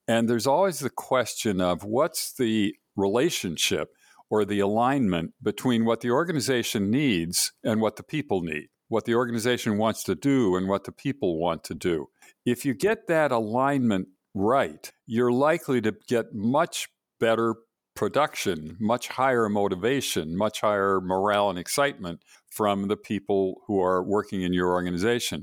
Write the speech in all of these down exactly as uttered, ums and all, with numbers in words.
And there's always the question of what's the relationship or the alignment between what the organization needs and what the people need, what the organization wants to do and what the people want to do. If you get that alignment right, you're likely to get much better production, much higher motivation, much higher morale and excitement from the people who are working in your organization.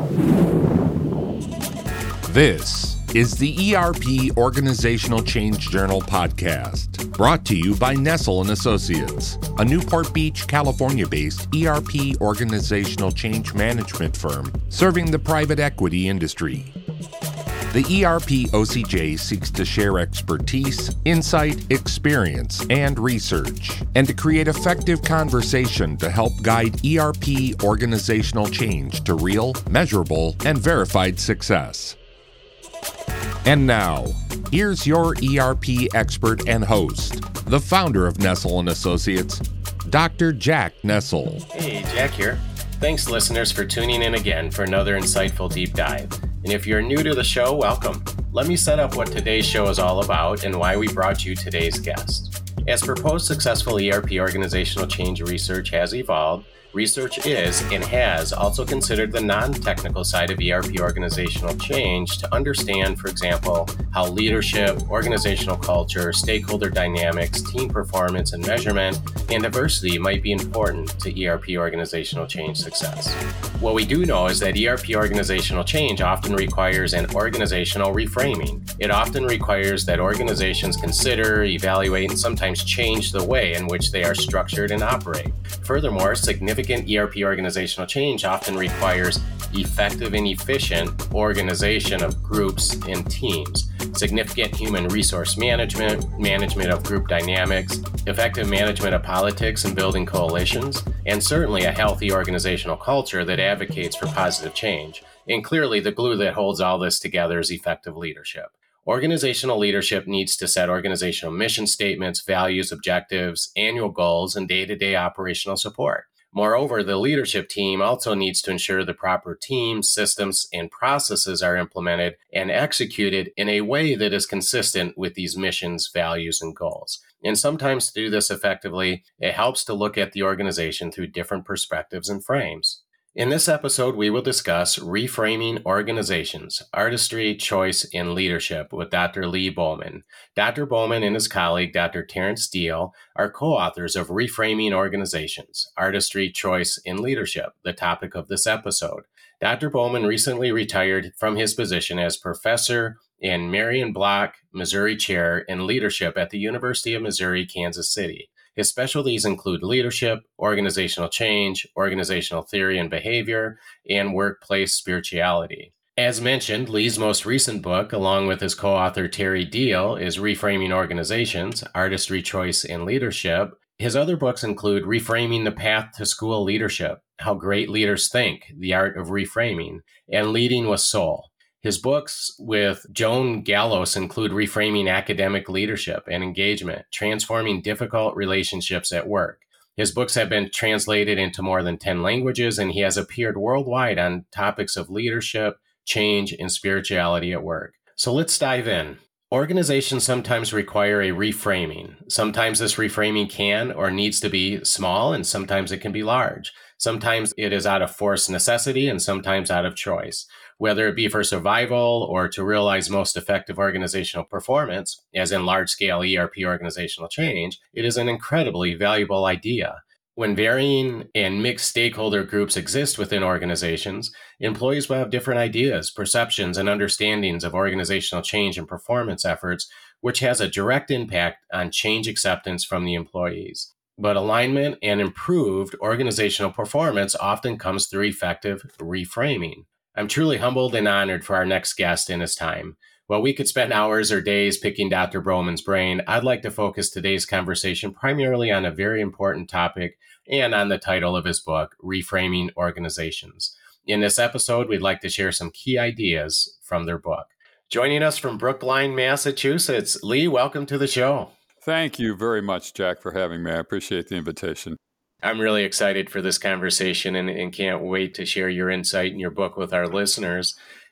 This is the E R P Organizational Change Journal podcast, brought to you by Nestle and Associates, a Newport Beach, California-based E R P organizational change management firm serving the private equity industry. The E R P O C J seeks to share expertise, insight, experience, and research, and to create effective conversation to help guide E R P organizational change to real, measurable, and verified success. And now, here's your E R P expert and host, the founder of Nestle and Associates, Doctor Jack Nestle. Hey, Jack here. Thanks, listeners, for tuning in again for another insightful deep dive. And if you're new to the show, welcome. Let me set up what today's show is all about and why we brought you today's guest. As proposed successful E R P organizational change research has evolved, research is and has also considered the non-technical side of E R P organizational change to understand, for example, how leadership, organizational culture, stakeholder dynamics, team performance and measurement, and diversity might be important to E R P organizational change success. What we do know is that E R P organizational change often requires an organizational reframing. It often requires that organizations consider, evaluate, and sometimes change the way in which they are structured and operate. Furthermore, significant E R P organizational change often requires effective and efficient organization of groups and teams, significant human resource management, management of group dynamics, effective management of politics and building coalitions, and certainly a healthy organizational culture that advocates for positive change. And clearly, the glue that holds all this together is effective leadership. Organizational leadership needs to set organizational mission statements, values, objectives, annual goals, and day-to-day operational support. Moreover, the leadership team also needs to ensure the proper teams, systems, and processes are implemented and executed in a way that is consistent with these missions, values, and goals. And sometimes to do this effectively, it helps to look at the organization through different perspectives and frames. In this episode, we will discuss reframing organizations, artistry, choice, and leadership with Doctor Lee Bowman. Doctor Bowman and his colleague, Doctor Terrence Deal, are co-authors of Reframing Organizations, Artistry, Choice, and Leadership, the topic of this episode. Doctor Bowman recently retired from his position as professor and Marion Block Missouri Chair in Leadership at the University of Missouri, Kansas City. His specialties include leadership, organizational change, organizational theory and behavior, and workplace spirituality. As mentioned, Lee's most recent book, along with his co-author Terry Deal, is Reframing Organizations, Artistry, Choice, and Leadership. His other books include Reframing the Path to School Leadership, How Great Leaders Think, The Art of Reframing, and Leading with Soul. His books with Joan Gallos include Reframing Academic Leadership and Engagement, Transforming Difficult Relationships at Work. His books have been translated into more than ten languages, and he has appeared worldwide on topics of leadership, change, and spirituality at work. So let's dive in. Organizations sometimes require a reframing. Sometimes this reframing can or needs to be small, and sometimes it can be large. Sometimes it is out of forced necessity, and sometimes out of choice. Whether it be for survival or to realize most effective organizational performance, as in large-scale E R P organizational change, it is an incredibly valuable idea. When varying and mixed stakeholder groups exist within organizations, employees will have different ideas, perceptions, and understandings of organizational change and performance efforts, which has a direct impact on change acceptance from the employees. But alignment and improved organizational performance often comes through effective reframing. I'm truly humbled and honored for our next guest in his time. While we could spend hours or days picking Doctor Bowman's brain, I'd like to focus today's conversation primarily on a very important topic and on the title of his book, Reframing Organizations. In this episode, we'd like to share some key ideas from their book. Joining us from Brookline, Massachusetts, Lee, welcome to the show. Thank you very much, Jack, for having me. I appreciate the invitation. I'm really excited for this conversation and, and can't wait to share your insight in your book with our listeners.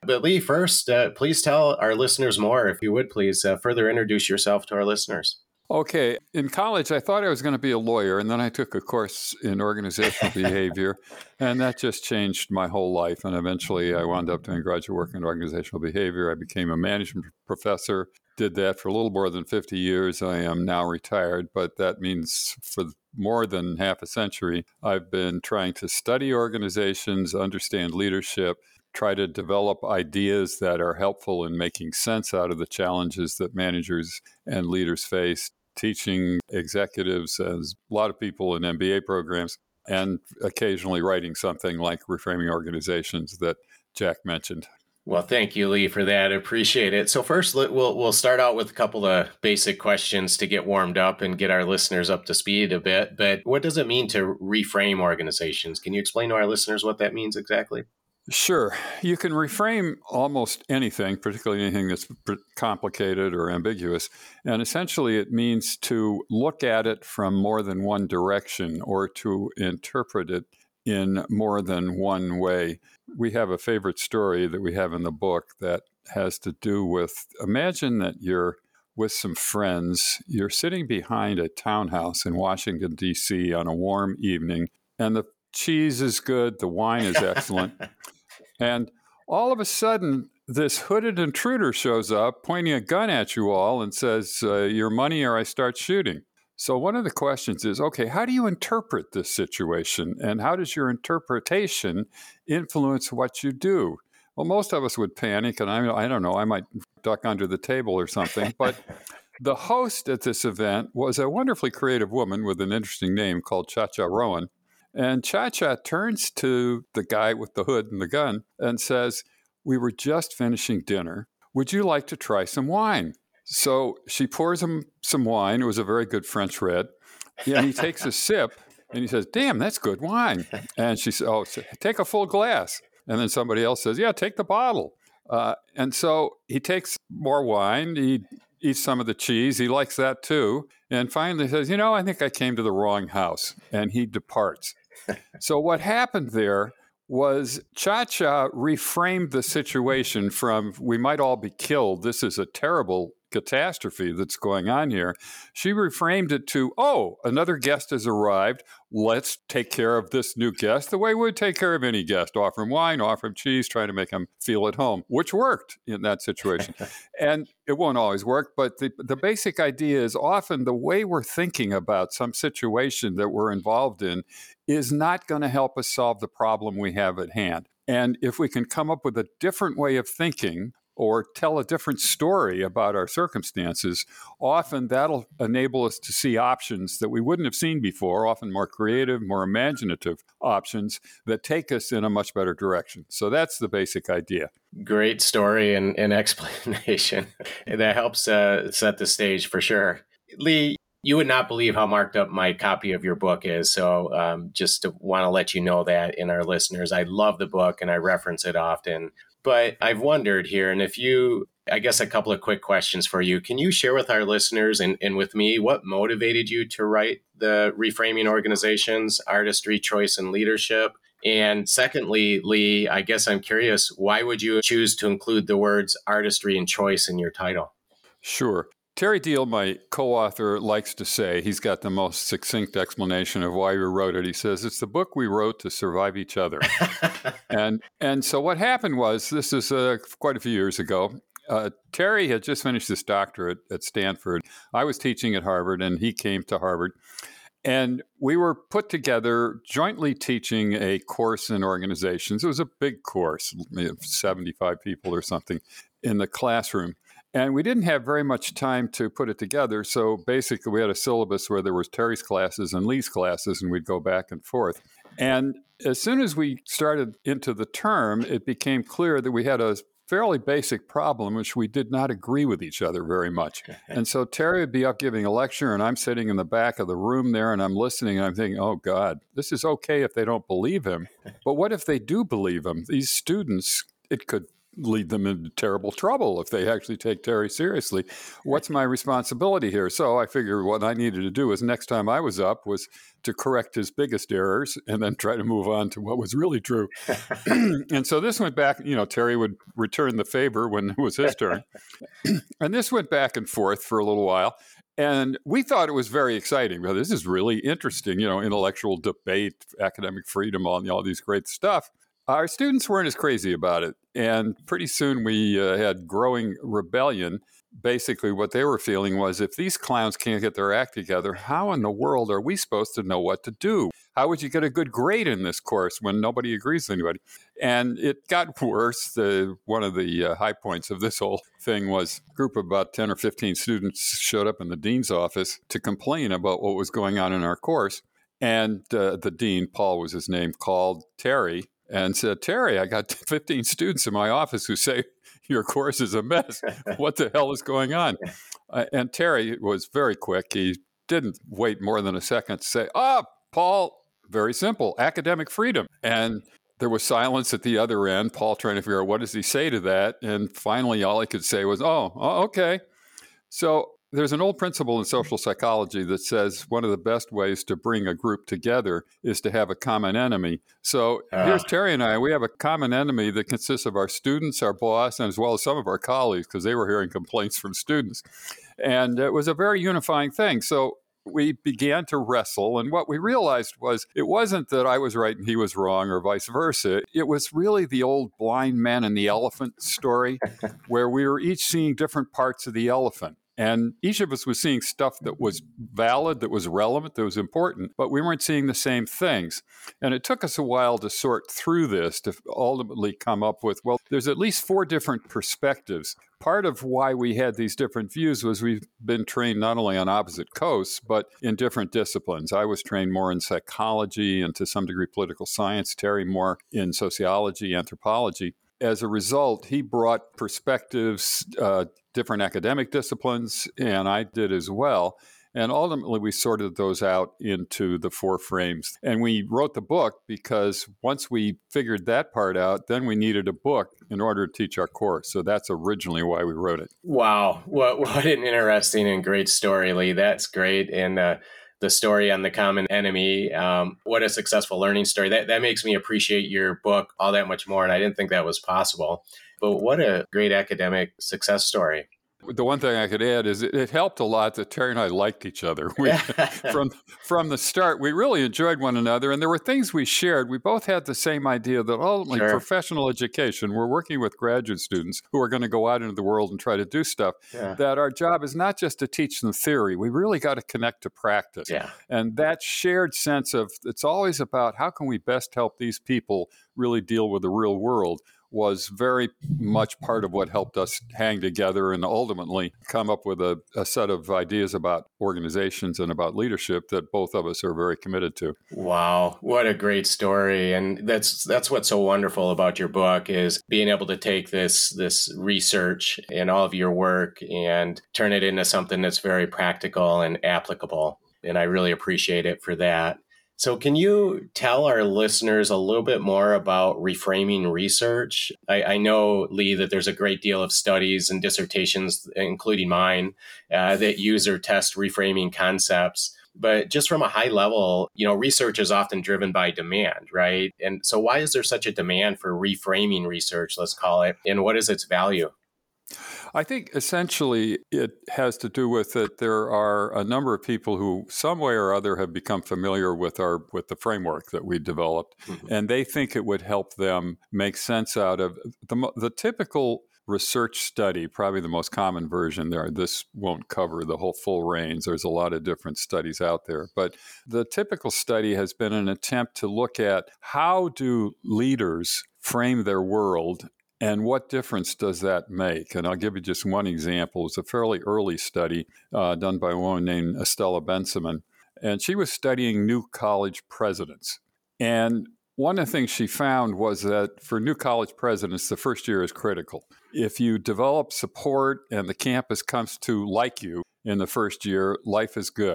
But Lee, first, uh, please tell our listeners more, if you would please uh, further introduce yourself to our listeners. Okay. In college, I thought I was going to be a lawyer, and then I took a course in organizational behavior, and that just changed my whole life. And eventually, I wound up doing graduate work in organizational behavior. I became a management professor, did that for a little more than fifty years. I am now retired, but that means for more than half a century, I've been trying to study organizations, understand leadership, try to develop ideas that are helpful in making sense out of the challenges that managers and leaders face, teaching executives, as a lot of people in M B A programs, and occasionally writing something like Reframing Organizations that Jack mentioned. Well, thank you, Lee, for that. I appreciate it. So first, we'll we'll start out with a couple of basic questions to get warmed up and get our listeners up to speed a bit. But what does it mean to reframe organizations? Can you explain to our listeners what that means exactly? Sure. You can reframe almost anything, particularly anything that's complicated or ambiguous. And essentially, it means to look at it from more than one direction or to interpret it in more than one way. We have a favorite story that we have in the book that has to do with, imagine that you're with some friends, you're sitting behind a townhouse in Washington, D C on a warm evening, and the cheese is good, the wine is excellent. And all of a sudden, this hooded intruder shows up, pointing a gun at you all and says, uh, your money or I start shooting. So one of the questions is, okay, how do you interpret this situation? And how does your interpretation influence what you do? Well, most of us would panic, and I, I don't know, I might duck under the table or something. But the host at this event was a wonderfully creative woman with an interesting name called Cha-Cha Rowan. And Cha-Cha turns to the guy with the hood and the gun and says, we were just finishing dinner. Would you like to try some wine? So she pours him some wine. It was a very good French red. And he takes a sip and he says, damn, that's good wine. And she says, oh, take a full glass. And then somebody else says, yeah, take the bottle. Uh, and so he takes more wine. He eats some of the cheese. He likes that too. And finally says, you know, I think I came to the wrong house. And he departs. So what happened there was Cha-Cha reframed the situation from, we might all be killed, this is a terrible catastrophe that's going on here. She reframed it to, oh, another guest has arrived. Let's take care of this new guest the way we'd take care of any guest. Offer him wine, offer him cheese, try to make him feel at home, which worked in that situation. And it won't always work, but the, the basic idea is often the way we're thinking about some situation that we're involved in is not going to help us solve the problem we have at hand. And if we can come up with a different way of thinking or tell a different story about our circumstances, often that'll enable us to see options that we wouldn't have seen before, often more creative, more imaginative options that take us in a much better direction. So that's the basic idea. Great story and, and explanation. That helps uh, set the stage for sure. Lee, you would not believe how marked up my copy of your book is. So um, just to want to let you know that in our listeners, I love the book and I reference it often. But I've wondered here, and if you, I guess a couple of quick questions for you. Can you share with our listeners and, and with me what motivated you to write the Reframing Organizations, Artistry, Choice, and Leadership? And secondly, Lee, I guess I'm curious, why would you choose to include the words artistry and choice in your title? Sure. Terry Deal, my co-author, likes to say, he's got the most succinct explanation of why we wrote it. He says, it's the book we wrote to survive each other. and and so what happened was, this is uh, quite a few years ago, uh, Terry had just finished his doctorate at Stanford. I was teaching at Harvard, and he came to Harvard. And we were put together jointly teaching a course in organizations. It was a big course, seventy-five people or something in the classroom. And we didn't have very much time to put it together. So basically, we had a syllabus where there was Terry's classes and Lee's classes, and we'd go back and forth. And as soon as we started into the term, it became clear that we had a fairly basic problem, which we did not agree with each other very much. And so Terry would be up giving a lecture, and I'm sitting in the back of the room there, and I'm listening, and I'm thinking, oh, God, this is okay if they don't believe him. But what if they do believe him? These students, it could lead them into terrible trouble if they actually take Terry seriously. What's my responsibility here? So I figured what I needed to do is next time I was up was to correct his biggest errors and then try to move on to what was really true. And so this went back, you know, Terry would return the favor when it was his turn. And this went back and forth for a little while. And we thought it was very exciting. Well, this is really interesting, you know, intellectual debate, academic freedom, all, all these great stuff. Our students weren't as crazy about it. And pretty soon we uh, had growing rebellion. Basically, what they were feeling was if these clowns can't get their act together, how in the world are we supposed to know what to do? How would you get a good grade in this course when nobody agrees with anybody? And it got worse. The, one of the uh, high points of this whole thing was a group of about ten or fifteen students showed up in the dean's office to complain about what was going on in our course. And uh, the dean, Paul was his name, called Terry and said, Terry, I got fifteen students in my office who say your course is a mess. What the hell is going on? Uh, and Terry was very quick. He didn't wait more than a second to say, ah, Paul, very simple, academic freedom. And there was silence at the other end, Paul trying to figure out what does he say to that. And finally, all he could say was, oh, oh okay. So there's an old principle in social psychology that says one of the best ways to bring a group together is to have a common enemy. So uh. here's Terry and I. We have a common enemy that consists of our students, our boss, and as well as some of our colleagues, because they were hearing complaints from students. And it was a very unifying thing. So we began to wrestle. And what we realized was it wasn't that I was right and he was wrong or vice versa. It was really the old blind man and the elephant story where we were each seeing different parts of the elephant. And each of us was seeing stuff that was valid, that was relevant, that was important, but we weren't seeing the same things. And it took us a while to sort through this to ultimately come up with, well, there's at least four different perspectives. Part of why we had these different views was we've been trained not only on opposite coasts, but in different disciplines. I was trained more in psychology and to some degree political science, Terry more in sociology, anthropology. As a result, he brought perspectives, uh, different academic disciplines, and I did as well. And ultimately, we sorted those out into the four frames. And we wrote the book because once we figured that part out, then we needed a book in order to teach our course. So that's originally why we wrote it. Wow. What, what an interesting and great story, Lee. That's great. And uh, the story on the common enemy, um, what a successful learning story. That, that makes me appreciate your book all that much more. And I didn't think that was possible. But what a great academic success story. The one thing I could add is it, it helped a lot that Terry and I liked each other. We, from from the start, we really enjoyed one another, and there were things we shared. We both had the same idea that ultimately sure. professional education, we're working with graduate students who are going to go out into the world and try to do stuff, yeah. that our job is not just to teach them theory. We really got to connect to practice. Yeah. And that shared sense of it's always about how can we best help these people really deal with the real world was very much part of what helped us hang together and ultimately come up with a, a set of ideas about organizations and about leadership that both of us are very committed to. Wow, what a great story. And that's that's what's so wonderful about your book is being able to take this this research and all of your work and turn it into something that's very practical and applicable. And I really appreciate it for that. So can you tell our listeners a little bit more about reframing research? I, I know, Lee, that there's a great deal of studies and dissertations, including mine, uh, that use or test reframing concepts. But just from a high level, you know, research is often driven by demand, right? And so why is there such a demand for reframing research, let's call it, and what is its value? I think essentially it has to do with that there are a number of people who some way or other have become familiar with our with the framework that we developed, mm-hmm. and they think it would help them make sense out of the the typical research study, probably the most common version there. This won't cover the whole full range. There's a lot of different studies out there. But the typical study has been an attempt to look at how do leaders frame their world and what difference does that make? And I'll give you just one example. It's a fairly early study uh, done by a woman named Estella Bensamin. And she was studying new college presidents. And one of the things she found was that for new college presidents, the first year is critical. If you develop support and the campus comes to like you in the first year, life is good.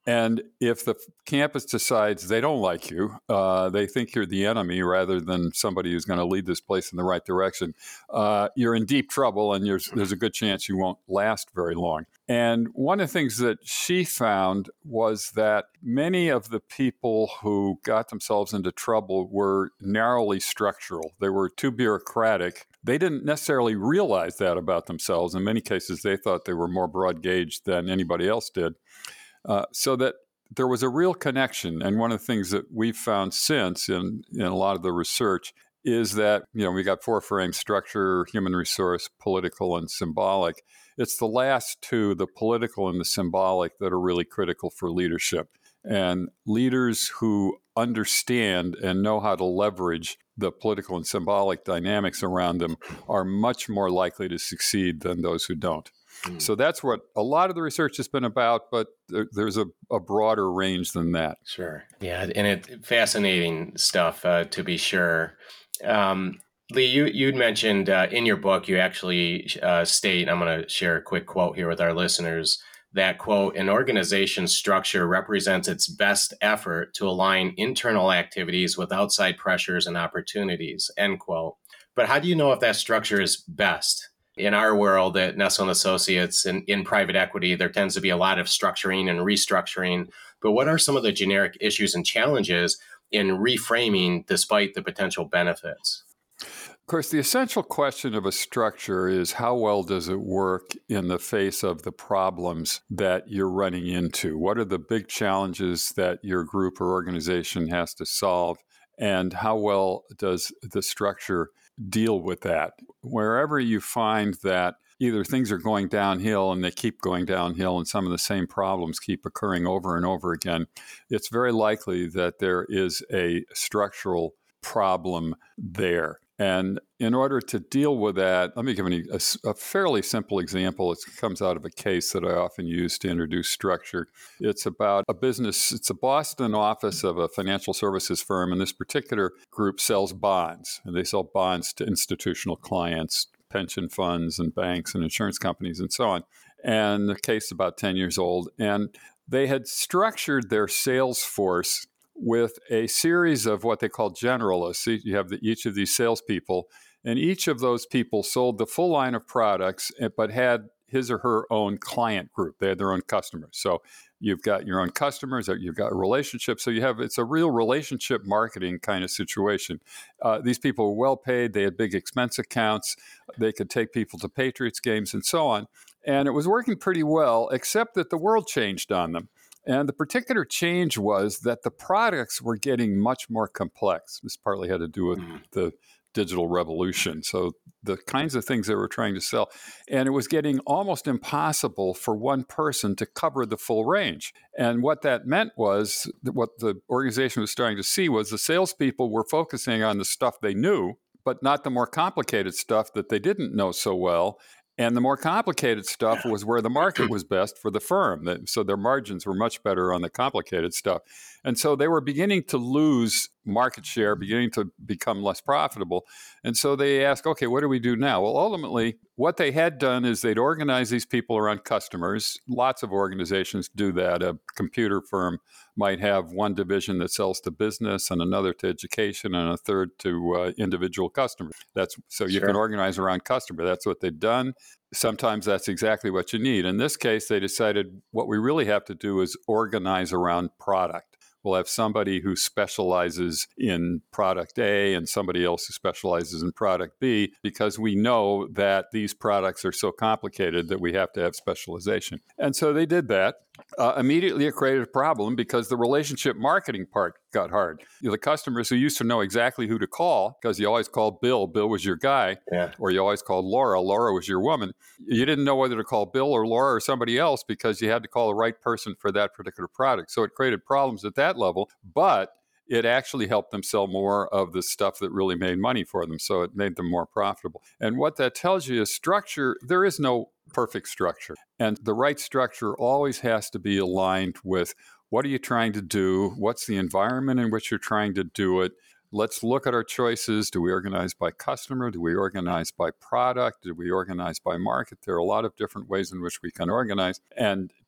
And if the campus decides they don't like you, uh, they think you're the enemy rather than somebody who's going to lead this place in the right direction, uh, you're in deep trouble, and there's, there's a good chance you won't last very long. And one of the things that she found was that many of the people who got themselves into trouble were narrowly structural. They were too bureaucratic. They didn't necessarily realize that about themselves. In many cases, they thought they were more broad gauge than anybody else did. Uh, so that there was a real connection. And one of the things that we've found since in, in a lot of the research is that, you know, we got four frames: structure, human resource, political, and symbolic. It's the last two, the political and the symbolic, that are really critical for leadership. And leaders who understand and know how to leverage the political and symbolic dynamics around them are much more likely to succeed than those who don't. So that's what a lot of the research has been about, but there, there's a, a broader range than that. Sure. Yeah, and it fascinating stuff, uh, to be sure. Um, Lee, you, you'd mentioned uh, in your book, you actually uh, state, I'm going to share a quick quote here with our listeners, that, quote, an organization's structure represents its best effort to align internal activities with outside pressures and opportunities, end quote. But how do you know if that structure is best? In our world at Nessel and Associates and in private equity, there tends to be a lot of structuring and restructuring. But what are some of the generic issues and challenges in reframing despite the potential benefits? Of course, the essential question of a structure is how well does it work in the face of the problems that you're running into? What are the big challenges that your group or organization has to solve? And how well does the structure deal with that? Wherever you find that either things are going downhill and they keep going downhill and some of the same problems keep occurring over and over again, it's very likely that there is a structural problem there. And in order to deal with that, let me give you a, a fairly simple example. It comes out of a case that I often use to introduce structure. It's about a business. It's a Boston office of a financial services firm, and this particular group sells bonds. And they sell bonds to institutional clients, pension funds and banks and insurance companies and so on. And the case is about ten years old. And they had structured their sales force with a series of what they call generalists. You have the, each of these salespeople, and each of those people sold the full line of products, but had his or her own client group. They had their own customers. So you've got your own customers, you've got relationships. So you have, it's a real relationship marketing kind of situation. Uh, these people were well paid. They had big expense accounts. They could take people to Patriots games and so on. And it was working pretty well, except that the world changed on them. And the particular change was that the products were getting much more complex. This partly had to do with mm. the digital revolution. So the kinds of things they were trying to sell. And it was getting almost impossible for one person to cover the full range. And what that meant was, that what the organization was starting to see was the salespeople were focusing on the stuff they knew, but not the more complicated stuff that they didn't know so well. And the more complicated stuff was where the market was best for the firm. So their margins were much better on the complicated stuff. And so they were beginning to lose market share, beginning to become less profitable. And so they asked, okay, what do we do now? Well, ultimately, what they had done is they'd organize these people around customers. Lots of organizations do that. A computer firm might have one division that sells to business and another to education and a third to uh, individual customers. That's so you Sure. can organize around customer. That's what they've done. Sometimes that's exactly what you need. In this case, they decided what we really have to do is organize around product. We'll have somebody who specializes in product A and somebody else who specializes in product B, because we know that these products are so complicated that we have to have specialization. And so they did that. Uh, immediately, it created a problem because the relationship marketing part got hard. You know, the customers who used to know exactly who to call, because you always called Bill, Bill was your guy, yeah. or you always called Laura, Laura was your woman. You didn't know whether to call Bill or Laura or somebody else because you had to call the right person for that particular product. So it created problems at that level, but it actually helped them sell more of the stuff that really made money for them. So it made them more profitable. And what that tells you is structure, there is no perfect structure. And the right structure always has to be aligned with what are you trying to do? What's the environment in which you're trying to do it? Let's look at our choices. Do we organize by customer? Do we organize by product? Do we organize by market? There are a lot of different ways in which we can organize. And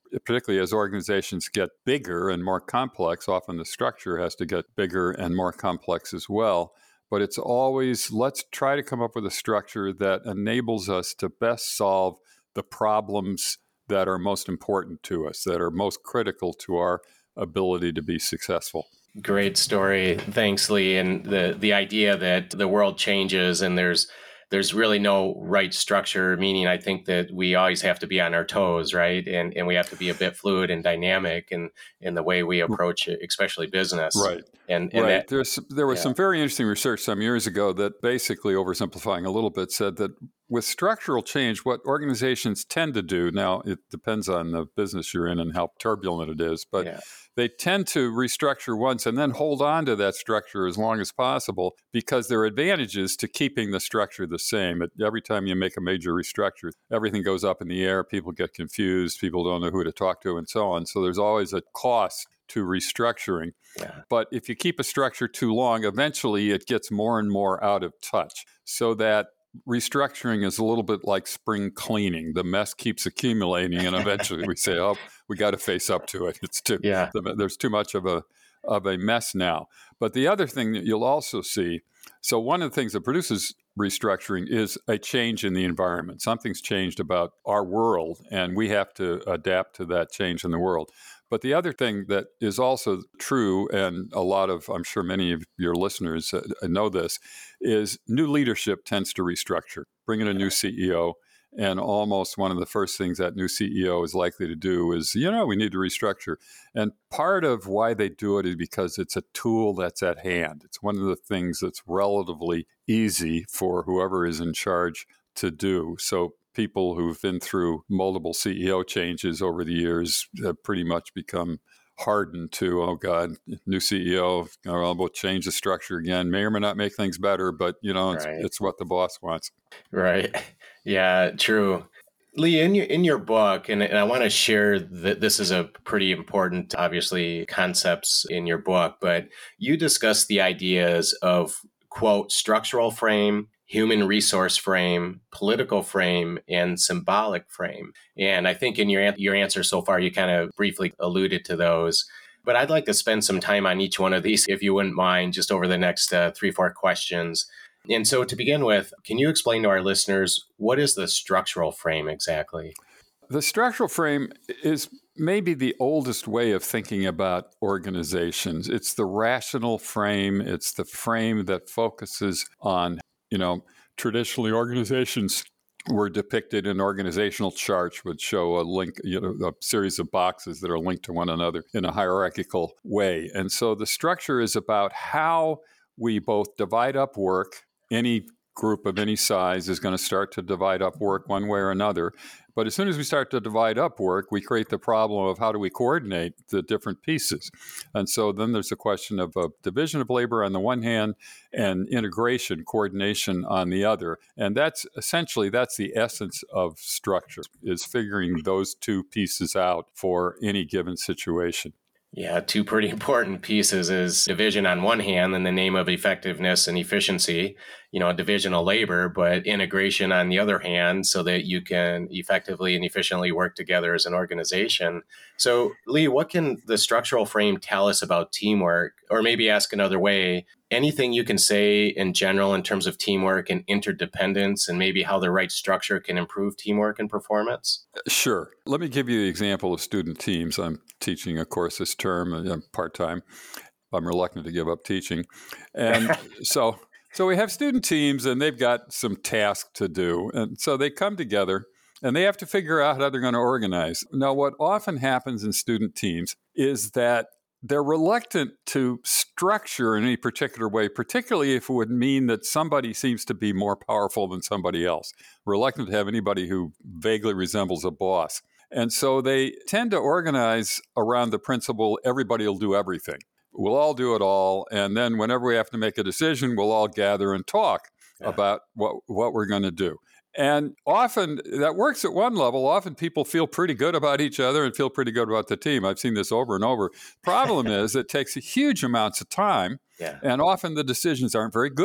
particularly as organizations get bigger and more complex, often the structure has to get bigger and more complex as well. But it's always, let's try to come up with a structure that enables us to best solve the problems that are most important to us, that are most critical to our ability to be successful. Great story. Thanks, Lee. And the, the idea that the world changes and there's there's really no right structure, meaning I think that we always have to be on our toes, right? And and we have to be a bit fluid and dynamic in, in the way we approach it, especially business. Right. And, and right. That, There's, there was yeah. some very interesting research some years ago that basically, oversimplifying a little bit, said that with structural change, what organizations tend to do, now it depends on the business you're in and how turbulent it is, but yeah. they tend to restructure once and then hold on to that structure as long as possible because there are advantages to keeping the structure the same. It, every time you make a major restructure, everything goes up in the air, people get confused, people don't know who to talk to, and so on. So there's always a cost to restructuring. Yeah. But if you keep a structure too long, eventually it gets more and more out of touch, so that restructuring is a little bit like spring cleaning. The mess keeps accumulating, and eventually we say, "Oh, we got to face up to it. It's too yeah. there's too much of a of a mess now." But the other thing that you'll also see, so one of the things that produces restructuring is a change in the environment. Something's changed about our world, and we have to adapt to that change in the world. But the other thing that is also true, and a lot of, I'm sure many of your listeners know this, is new leadership tends to restructure. Bring in a new C E O, and almost one of the first things that new C E O is likely to do is, you know, we need to restructure. And part of why they do it is because it's a tool that's at hand. It's one of the things that's relatively easy for whoever is in charge to do. So people who've been through multiple C E O changes over the years have pretty much become hardened to, oh God, new C E O, oh, we'll change the structure again. May or may not make things better, but you know, it's, right. it's what the boss wants. Right. Yeah, true. Lee, in your in your book, and, and I want to share that this is a pretty important, obviously, concepts in your book, but you discuss the ideas of, quote, structural frame, human resource frame, political frame, and symbolic frame. And I think in your your answer so far, you kind of briefly alluded to those. But I'd like to spend some time on each one of these, if you wouldn't mind, just over the next uh, three, four questions. And so to begin with, can you explain to our listeners, what is the structural frame exactly? The structural frame is maybe the oldest way of thinking about organizations. It's the rational frame. It's the frame that focuses on, you know, traditionally organizations were depicted in organizational charts, would show a link, you know, a series of boxes that are linked to one another in a hierarchical way. And so the structure is about how we both divide up work. Any group of any size is going to start to divide up work one way or another. But as soon as we start to divide up work, we create the problem of how do we coordinate the different pieces. And so then there's a question of a division of labor on the one hand and integration, coordination on the other. And that's essentially, that's the essence of structure, is figuring those two pieces out for any given situation. Yeah, two pretty important pieces is division on one hand in the name of effectiveness and efficiency, you know, division of labor, but integration on the other hand so that you can effectively and efficiently work together as an organization. So, Lee, what can the structural frame tell us about teamwork? Or maybe ask another way, anything you can say in general in terms of teamwork and interdependence and maybe how the right structure can improve teamwork and performance? Sure. Let me give you the example of student teams. I'm teaching a course this term, I'm part-time. I'm reluctant to give up teaching. And so so we have student teams and they've got some tasks to do. And so they come together and they have to figure out how they're going to organize. Now, what often happens in student teams is that they're reluctant to structure in any particular way, particularly if it would mean that somebody seems to be more powerful than somebody else. Reluctant to have anybody who vaguely resembles a boss. And so they tend to organize around the principle, everybody will do everything. We'll all do it all. And then whenever we have to make a decision, we'll all gather and talk yeah. about what, what we're going to do. And often that works at one level. Often people feel pretty good about each other and feel pretty good about the team. I've seen this over and over. Problem is it takes huge amounts of time, yeah. and often the decisions aren't very good.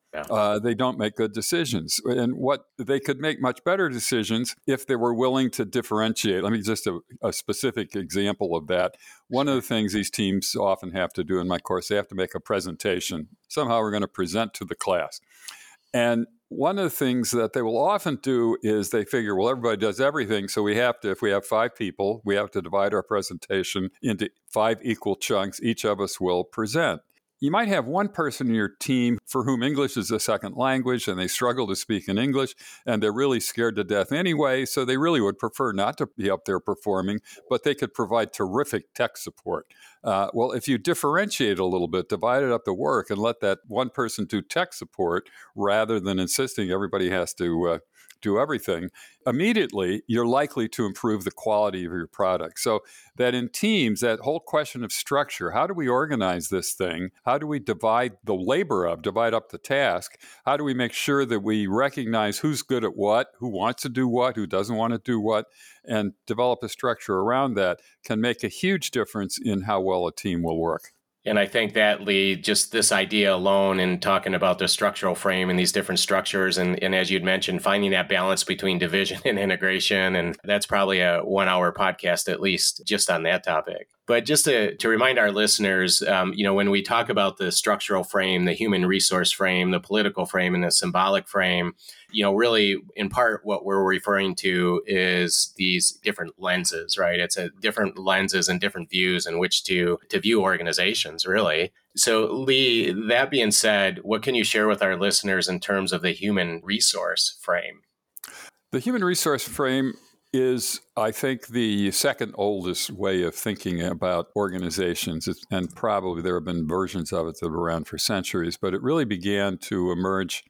Yeah. Uh, they don't make good decisions. And what they could make much better decisions if they were willing to differentiate. Let me just a, a specific example of that. One of the things these teams often have to do in my course, they have to make a presentation. Somehow we're going to present to the class. And one of the things that they will often do is they figure, well, everybody does everything. So we have to, if we have five people, we have to divide our presentation into five equal chunks. Each of us will present. You might have one person in your team for whom English is a second language and they struggle to speak in English and they're really scared to death anyway, so they really would prefer not to be up there performing, but they could provide terrific tech support. Uh, well, if you differentiate a little bit, divide up the work and let that one person do tech support rather than insisting everybody has to uh, do everything, immediately you're likely to improve the quality of your product. So that in teams, that whole question of structure, how do we organize this thing? How do we divide the labor up, divide up the task? How do we make sure that we recognize who's good at what, who wants to do what, who doesn't want to do what, and develop a structure around that can make a huge difference in how well a team will work. And I think that, Lee, just this idea alone and talking about the structural frame and these different structures, and, and as you'd mentioned, finding that balance between division and integration, and that's probably a one-hour podcast at least just on that topic. But just to, to remind our listeners, um, you know, when we talk about the structural frame, the human resource frame, the political frame, and the symbolic frame, you know, really, in part, what we're referring to is these different lenses, right? It's a different lenses and different views in which to, to view organizations, really. So, Lee, that being said, what can you share with our listeners in terms of the human resource frame? The human resource frame is, I think, the second oldest way of thinking about organizations. It's, and probably there have been versions of it that have been around for centuries, but it really began to emerge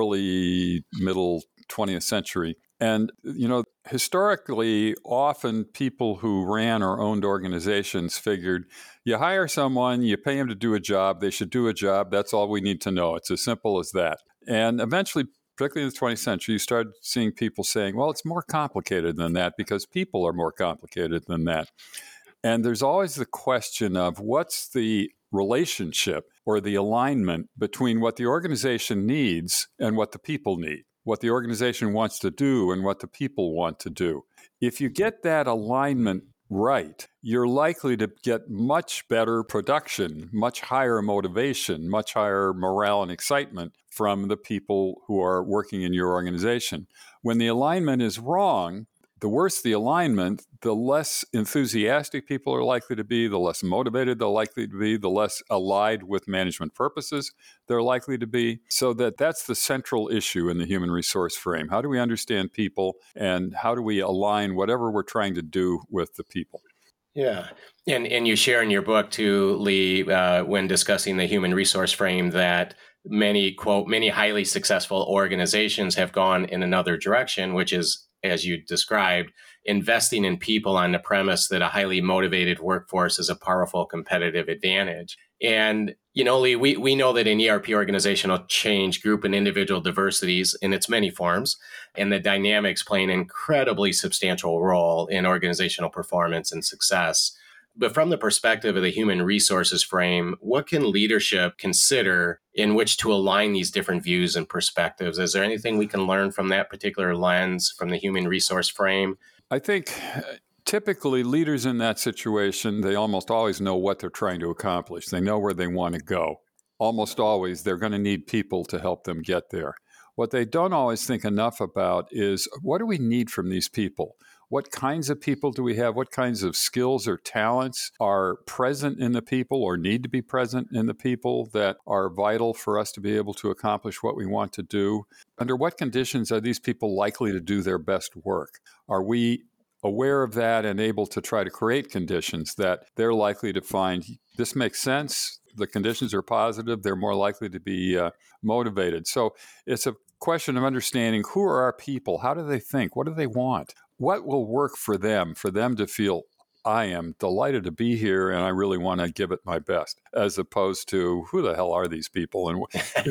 early, middle twentieth century. And, you know, historically, often people who ran or owned organizations figured you hire someone, you pay them to do a job, they should do a job, that's all we need to know. It's as simple as that. And eventually, particularly in the twentieth century, you started seeing people saying, well, it's more complicated than that because people are more complicated than that. And there's always the question of what's the relationship or the alignment between what the organization needs and what the people need, what the organization wants to do and what the people want to do. If you get that alignment right, you're likely to get much better production, much higher motivation, much higher morale and excitement from the people who are working in your organization. When the alignment is wrong, the worse the alignment, the less enthusiastic people are likely to be, the less motivated they're likely to be, the less allied with management purposes they're likely to be. So that that's the central issue in the human resource frame. How do we understand people and how do we align whatever we're trying to do with the people? Yeah. And and you share in your book too, Lee, uh, when discussing the human resource frame, that many, quote, many highly successful organizations have gone in another direction, which is, as you described, investing in people on the premise that a highly motivated workforce is a powerful competitive advantage. And, you know, Lee, we, we know that in E R P organizational change, group and individual diversities in its many forms, and the dynamics play an incredibly substantial role in organizational performance and success. But from the perspective of the human resources frame, what can leadership consider in which to align these different views and perspectives? Is there anything we can learn from that particular lens, from the human resource frame? I think typically leaders in that situation, they almost always know what they're trying to accomplish. They know where they want to go. Almost always, they're going to need people to help them get there. What they don't always think enough about is, what do we need from these people? What kinds of people do we have? What kinds of skills or talents are present in the people or need to be present in the people that are vital for us to be able to accomplish what we want to do? Under what conditions are these people likely to do their best work? Are we aware of that and able to try to create conditions that they're likely to find, this makes sense, the conditions are positive, they're more likely to be uh, motivated. So it's a question of understanding, who are our people? How do they think? What do they want? What will work for them, for them to feel, I am delighted to be here and I really want to give it my best, as opposed to, who the hell are these people? And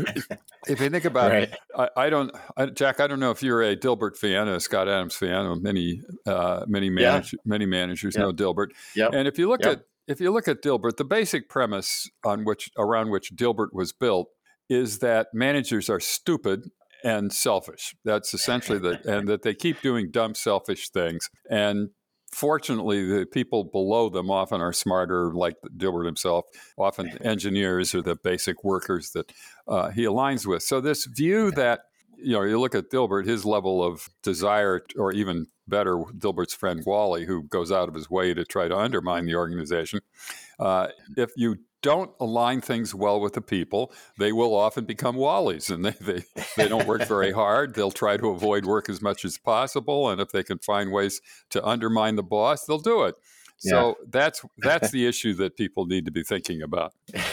if you think about right. it, I, I don't, I, Jack, I don't know if you're a Dilbert fan, a Scott Adams fan. Many, uh, many, manage, yeah. many managers yeah. know Dilbert. Yep. And if you look yep. at if you look at Dilbert, the basic premise on which around which Dilbert was built is that managers are stupid and selfish. That's essentially the, and that they keep doing dumb, selfish things. And fortunately, the people below them often are smarter, like Dilbert himself, often engineers or the basic workers that uh, he aligns with. So this view that, you know, you look at Dilbert, his level of desire, or even better, Dilbert's friend Wally, who goes out of his way to try to undermine the organization. Uh, if you don't align things well with the people, they will often become Wallies, and they, they, they don't work very hard. They'll try to avoid work as much as possible, and if they can find ways to undermine the boss, they'll do it. So yeah. that's that's the issue that people need to be thinking about.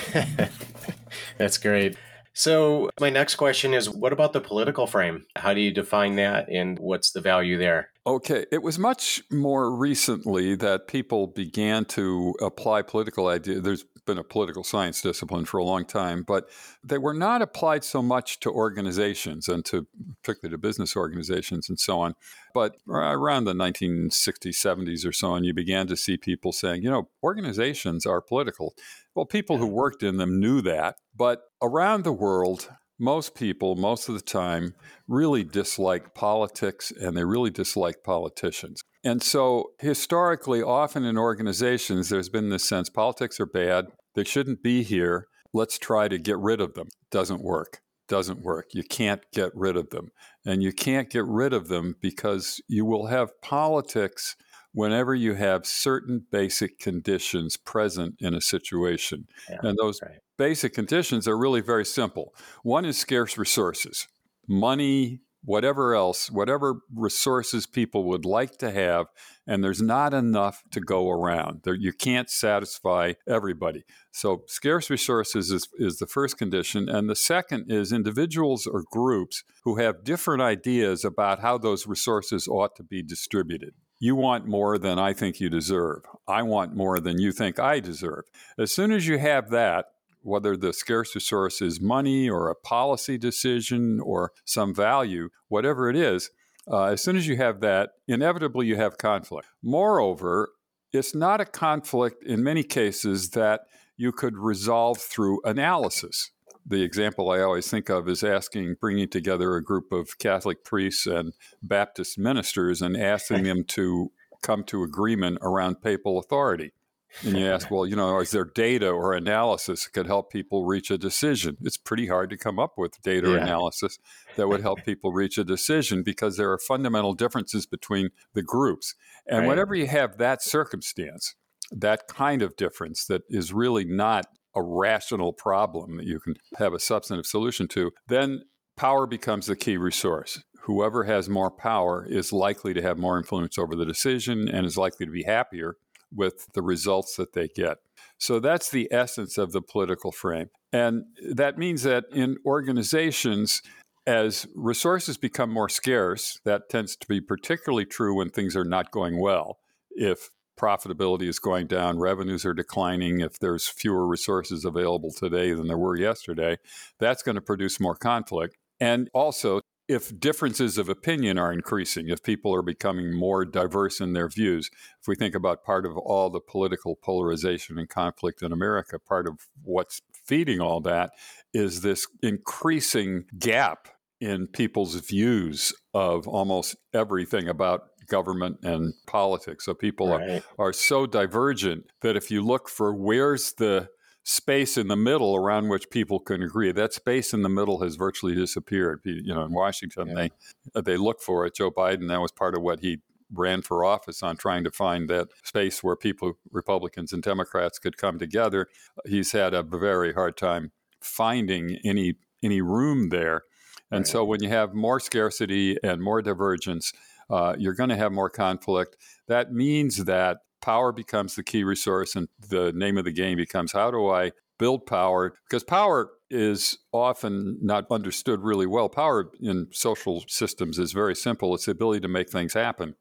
That's great. So my next question is, what about the political frame? How do you define that, and what's the value there? Okay, it was much more recently that people began to apply political ideas. There's been a political science discipline for a long time, but they were not applied so much to organizations and to particularly to business organizations and so on. But around the nineteen sixties, seventies or so on, you began to see people saying, you know, organizations are political. Well, people who worked in them knew that, but around the world, most people, most of the time, really dislike politics, and they really dislike politicians. And so historically, often in organizations, there's been this sense politics are bad. They shouldn't be here. Let's try to get rid of them. Doesn't work. Doesn't work. You can't get rid of them. And you can't get rid of them because you will have politics whenever you have certain basic conditions present in a situation. Yeah, and those right. basic conditions are really very simple. One is scarce resources, money, whatever else, whatever resources people would like to have, and there's not enough to go around. There, you can't satisfy everybody. So scarce resources is, is the first condition. And the second is individuals or groups who have different ideas about how those resources ought to be distributed. You want more than I think you deserve. I want more than you think I deserve. As soon as you have that, whether the scarce resource is money or a policy decision or some value, whatever it is, uh, as soon as you have that, inevitably you have conflict. Moreover, it's not a conflict in many cases that you could resolve through analysis. The example I always think of is asking, bringing together a group of Catholic priests and Baptist ministers and asking them to come to agreement around papal authority. And you ask, well, you know, is there data or analysis that could help people reach a decision? It's pretty hard to come up with data yeah. analysis that would help people reach a decision because there are fundamental differences between the groups. And right. whenever you have that circumstance, that kind of difference that is really not a rational problem that you can have a substantive solution to, then power becomes the key resource. Whoever has more power is likely to have more influence over the decision and is likely to be happier with the results that they get. So that's the essence of the political frame. And that means that in organizations, as resources become more scarce, that tends to be particularly true when things are not going well. If profitability is going down, revenues are declining, if there's fewer resources available today than there were yesterday, that's going to produce more conflict. And also, if differences of opinion are increasing, if people are becoming more diverse in their views, if we think about part of all the political polarization and conflict in America, part of what's feeding all that is this increasing gap in people's views of almost everything about government and politics. So people right. are, are so divergent that if you look for where's the space in the middle around which people can agree, that space in the middle has virtually disappeared. You know, in Washington, yeah. they they look for it. Joe Biden, that was part of what he ran for office on, trying to find that space where people, Republicans and Democrats, could come together. He's had a very hard time finding any any room there. And right. so when you have more scarcity and more divergence, uh, you're going to have more conflict. That means that power becomes the key resource, and the name of the game becomes, how do I build power? Because power is often not understood really well. Power in social systems is very simple. It's the ability to make things happen.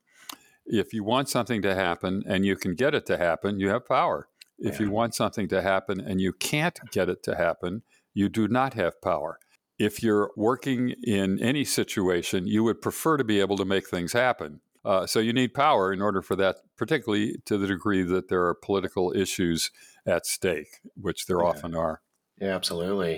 If you want something to happen and you can get it to happen, you have power. If yeah. you want something to happen and you can't get it to happen, you do not have power. If you're working in any situation, you would prefer to be able to make things happen. Uh, so you need power in order for that, particularly to the degree that there are political issues at stake, which there yeah. often are. Yeah, absolutely.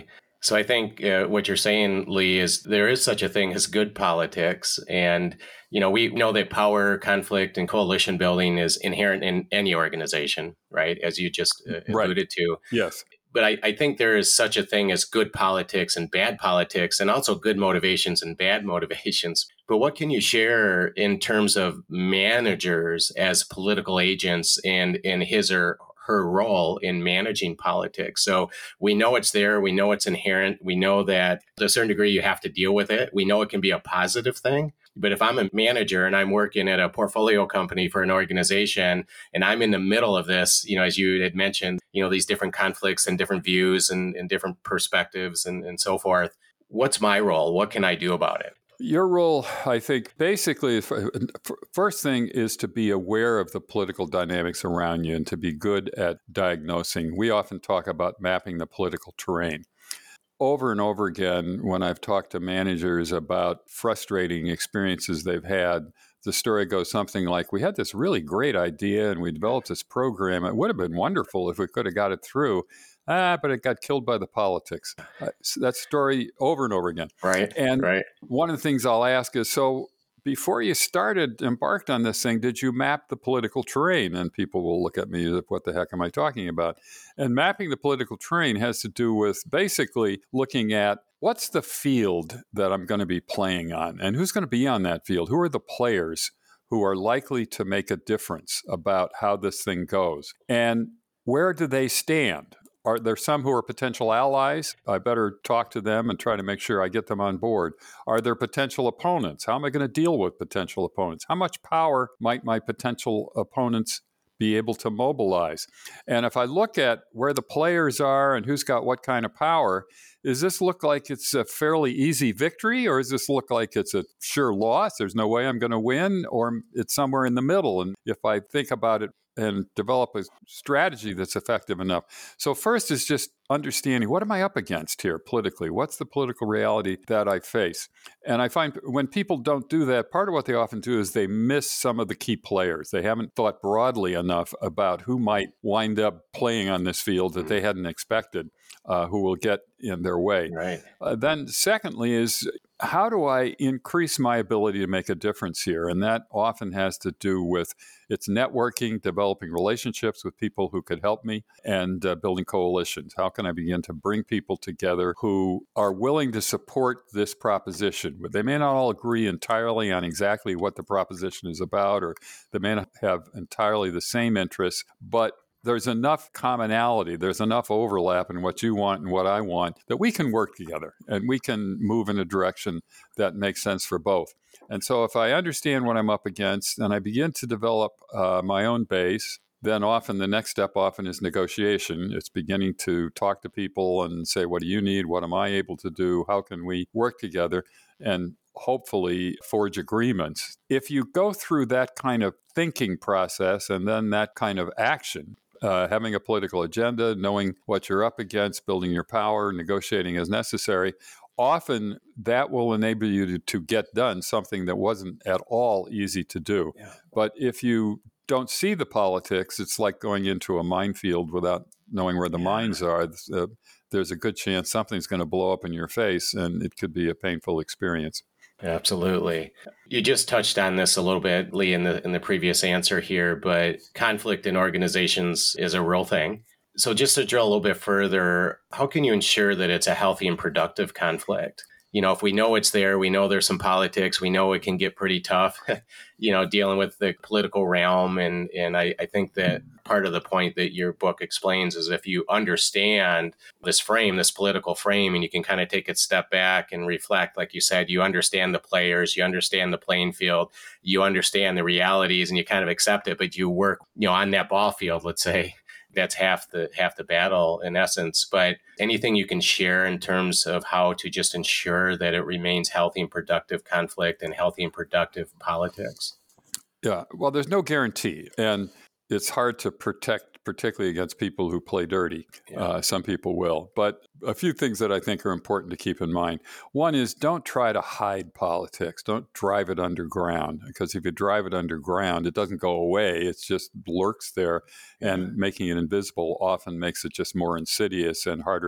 So I think uh, what you're saying, Lee, is there is such a thing as good politics. And, you know, we know that power, conflict, and coalition building is inherent in any organization, right? As you just uh, alluded Right. to. Yes. But I, I think there is such a thing as good politics and bad politics, and also good motivations and bad motivations. But what can you share in terms of managers as political agents and in his or her role in managing politics? So we know it's there. We know it's inherent. We know that to a certain degree you have to deal with it. We know it can be a positive thing. But if I'm a manager and I'm working at a portfolio company for an organization and I'm in the middle of this, you know, as you had mentioned, you know, these different conflicts and different views and, and different perspectives and, and so forth, what's my role? What can I do about it? Your role, I think, basically, first thing is to be aware of the political dynamics around you and to be good at diagnosing. We often talk about mapping the political terrain. Over and over again, when I've talked to managers about frustrating experiences they've had, the story goes something like, we had this really great idea and we developed this program. It would have been wonderful if we could have got it through. Ah, but it got killed by the politics. Uh, so that story over and over again. Right. And right. one of the things I'll ask is, so before you started, embarked on this thing, did you map the political terrain? And people will look at me as if, what the heck am I talking about? And mapping the political terrain has to do with basically looking at what's the field that I'm going to be playing on and who's going to be on that field? Who are the players who are likely to make a difference about how this thing goes? And where do they stand? Are there some who are potential allies? I better talk to them and try to make sure I get them on board. Are there potential opponents? How am I going to deal with potential opponents? How much power might my potential opponents be able to mobilize? And if I look at where the players are and who's got what kind of power, does this look like it's a fairly easy victory, or does this look like it's a sure loss? There's no way I'm going to win, or it's somewhere in the middle. And if I think about it and develop a strategy that's effective enough. So first is just understanding, what am I up against here politically? What's the political reality that I face? And I find when people don't do that, part of what they often do is they miss some of the key players. They haven't thought broadly enough about who might wind up playing on this field that they hadn't expected, uh, who will get in their way. Right. Uh, then secondly is, how do I increase my ability to make a difference here? And that often has to do with its networking, developing relationships with people who could help me, and uh, building coalitions. How can I begin to bring people together who are willing to support this proposition? They may not all agree entirely on exactly what the proposition is about, or they may not have entirely the same interests, but there's enough commonality, there's enough overlap in what you want and what I want that we can work together and we can move in a direction that makes sense for both. And so if I understand what I'm up against and I begin to develop uh, my own base, then often the next step often is negotiation. It's beginning to talk to people and say, what do you need? What am I able to do? How can we work together? And hopefully forge agreements. If you go through that kind of thinking process and then that kind of action, Uh, having a political agenda, knowing what you're up against, building your power, negotiating as necessary, often that will enable you to, to get done something that wasn't at all easy to do. Yeah. But if you don't see the politics, it's like going into a minefield without knowing where the yeah. mines are. Uh, there's a good chance something's going to blow up in your face, and it could be a painful experience. Absolutely. You just touched on this a little bit, Lee, in the in the previous answer here, but conflict in organizations is a real thing. So just to drill a little bit further, how can you ensure that it's a healthy and productive conflict? You know, if we know it's there, we know there's some politics, we know it can get pretty tough, you know, dealing with the political realm. And, and I, I think that part of the point that your book explains is if you understand this frame, this political frame, and you can kind of take a step back and reflect, like you said, you understand the players, you understand the playing field, you understand the realities, and you kind of accept it, but you work, you know, on that ball field, let's say. That's half the half the battle in essence. But anything you can share in terms of how to just ensure that it remains healthy and productive conflict and healthy and productive politics? Yeah, well, there's no guarantee. And it's hard to protect, particularly against people who play dirty. Yeah. Uh, some people will. But a few things that I think are important to keep in mind. One is, don't try to hide politics. Don't drive it underground, because if you drive it underground, it doesn't go away. It just lurks there, and yeah. making it invisible often makes it just more insidious and harder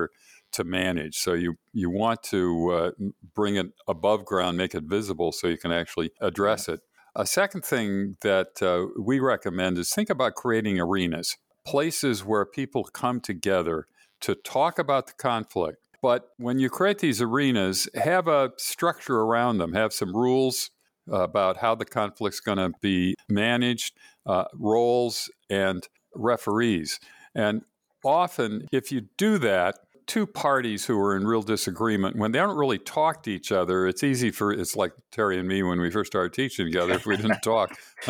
to manage. So you, you want to uh, bring it above ground, make it visible so you can actually address it. A second thing that uh, we recommend is think about creating arenas, places where people come together to talk about the conflict. But when you create these arenas, have a structure around them, have some rules uh, about how the conflict's going to be managed, uh, roles, and referees. And often, if you do that, two parties who are in real disagreement, when they don't really talk to each other, it's easy for, it's like Terry and me when we first started teaching together. If we didn't talk,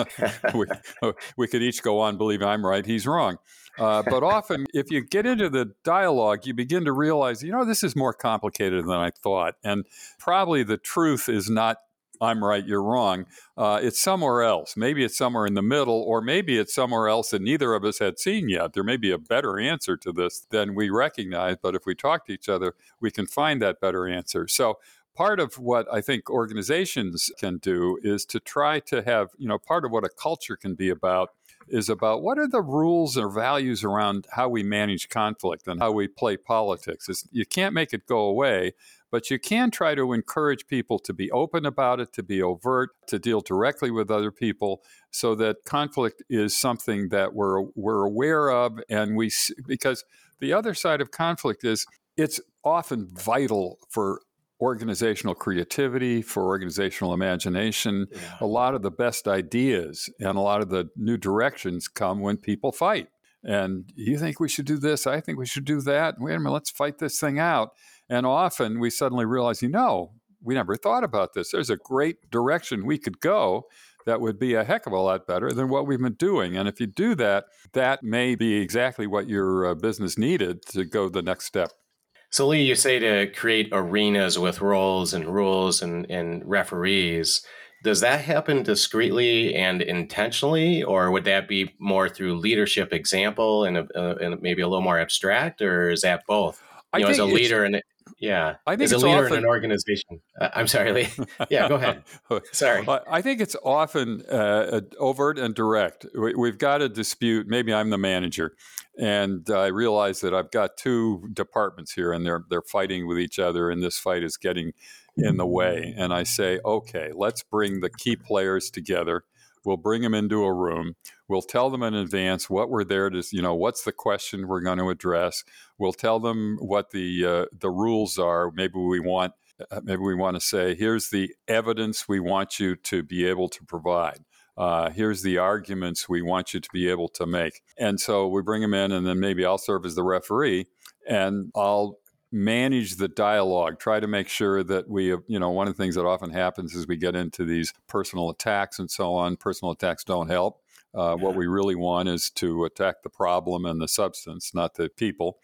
we, we could each go on believing I'm right, he's wrong. Uh, but often, if you get into the dialogue, you begin to realize, you know, this is more complicated than I thought. And probably the truth is not, I'm right, you're wrong. Uh, it's somewhere else. Maybe it's somewhere in the middle, or maybe it's somewhere else that neither of us had seen yet. There may be a better answer to this than we recognize, but if we talk to each other, we can find that better answer. So part of what I think organizations can do is to try to have, you know, part of what a culture can be about is about what are the rules or values around how we manage conflict and how we play politics. It's, you can't make it go away, but you can try to encourage people to be open about it, to be overt, to deal directly with other people, so that conflict is something that we're we're aware of, and we because the other side of conflict is it's often vital for organizational creativity, for organizational imagination. Yeah. A lot of the best ideas and a lot of the new directions come when people fight. And you think we should do this, I think we should do that. Wait a minute, let's fight this thing out. And often we suddenly realize, you know, we never thought about this. There's a great direction we could go that would be a heck of a lot better than what we've been doing. And if you do that, that may be exactly what your uh, business needed to go the next step. So, Lee, you say to create arenas with roles and rules and, and referees. Does that happen discreetly and intentionally, or would that be more through leadership example and, a, uh, and maybe a little more abstract, or is that both? You know, as a leader and yeah, I think as a it's leader often, in an organization. Uh, I'm sorry, Lee. Yeah, go ahead. Sorry. I think it's often uh, overt and direct. We, we've got a dispute. Maybe I'm the manager, and I realize that I've got two departments here, and they're they're fighting with each other, and this fight is getting in the way. And I say, okay, let's bring the key players together. We'll bring them into a room. We'll tell them in advance what we're there to, you know, what's the question we're going to address. We'll tell them what the uh, the rules are. Maybe we want uh, maybe we want to say, here's the evidence we want you to be able to provide. Uh, here's the arguments we want you to be able to make. And so we bring them in, and then maybe I'll serve as the referee, and I'll manage the dialogue, try to make sure that we have, you know, one of the things that often happens is we get into these personal attacks and so on. Personal attacks don't help. Uh, what we really want is to attack the problem and the substance, not the people.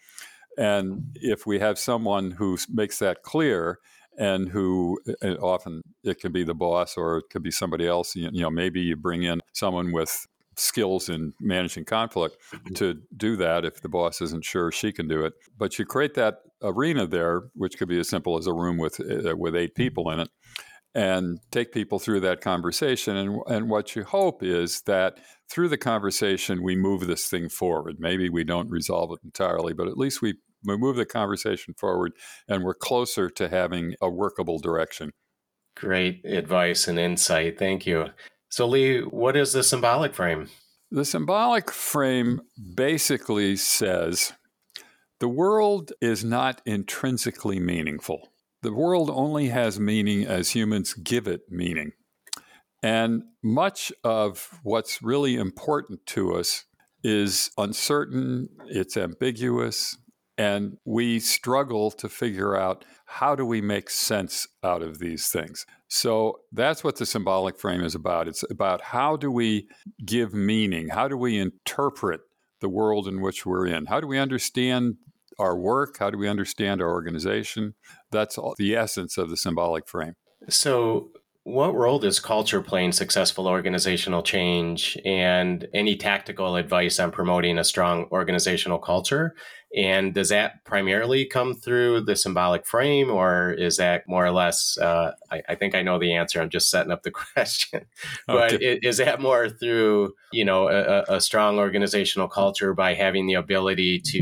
And if we have someone who makes that clear, and who and often it can be the boss or it could be somebody else, you know, maybe you bring in someone with skills in managing conflict to do that if the boss isn't sure she can do it. But you create that arena there, which could be as simple as a room with uh, with eight people in it, and take people through that conversation. And, and what you hope is that through the conversation, we move this thing forward. Maybe we don't resolve it entirely, but at least we, we move the conversation forward, and we're closer to having a workable direction. Great advice and insight. Thank you. So, Lee, what is the symbolic frame? The symbolic frame basically says the world is not intrinsically meaningful. The world only has meaning as humans give it meaning. And much of what's really important to us is uncertain, it's ambiguous, and we struggle to figure out how do we make sense out of these things. So that's what the symbolic frame is about. It's about how do we give meaning? How do we interpret the world in which we're in? How do we understand our work? How do we understand our organization? That's all, the essence of the symbolic frame. So what role does culture play in successful organizational change, and any tactical advice on promoting a strong organizational culture? And does that primarily come through the symbolic frame, or is that more or less, uh, I, I think I know the answer, I'm just setting up the question, but okay. Is that more through, you know, a, a strong organizational culture by having the ability to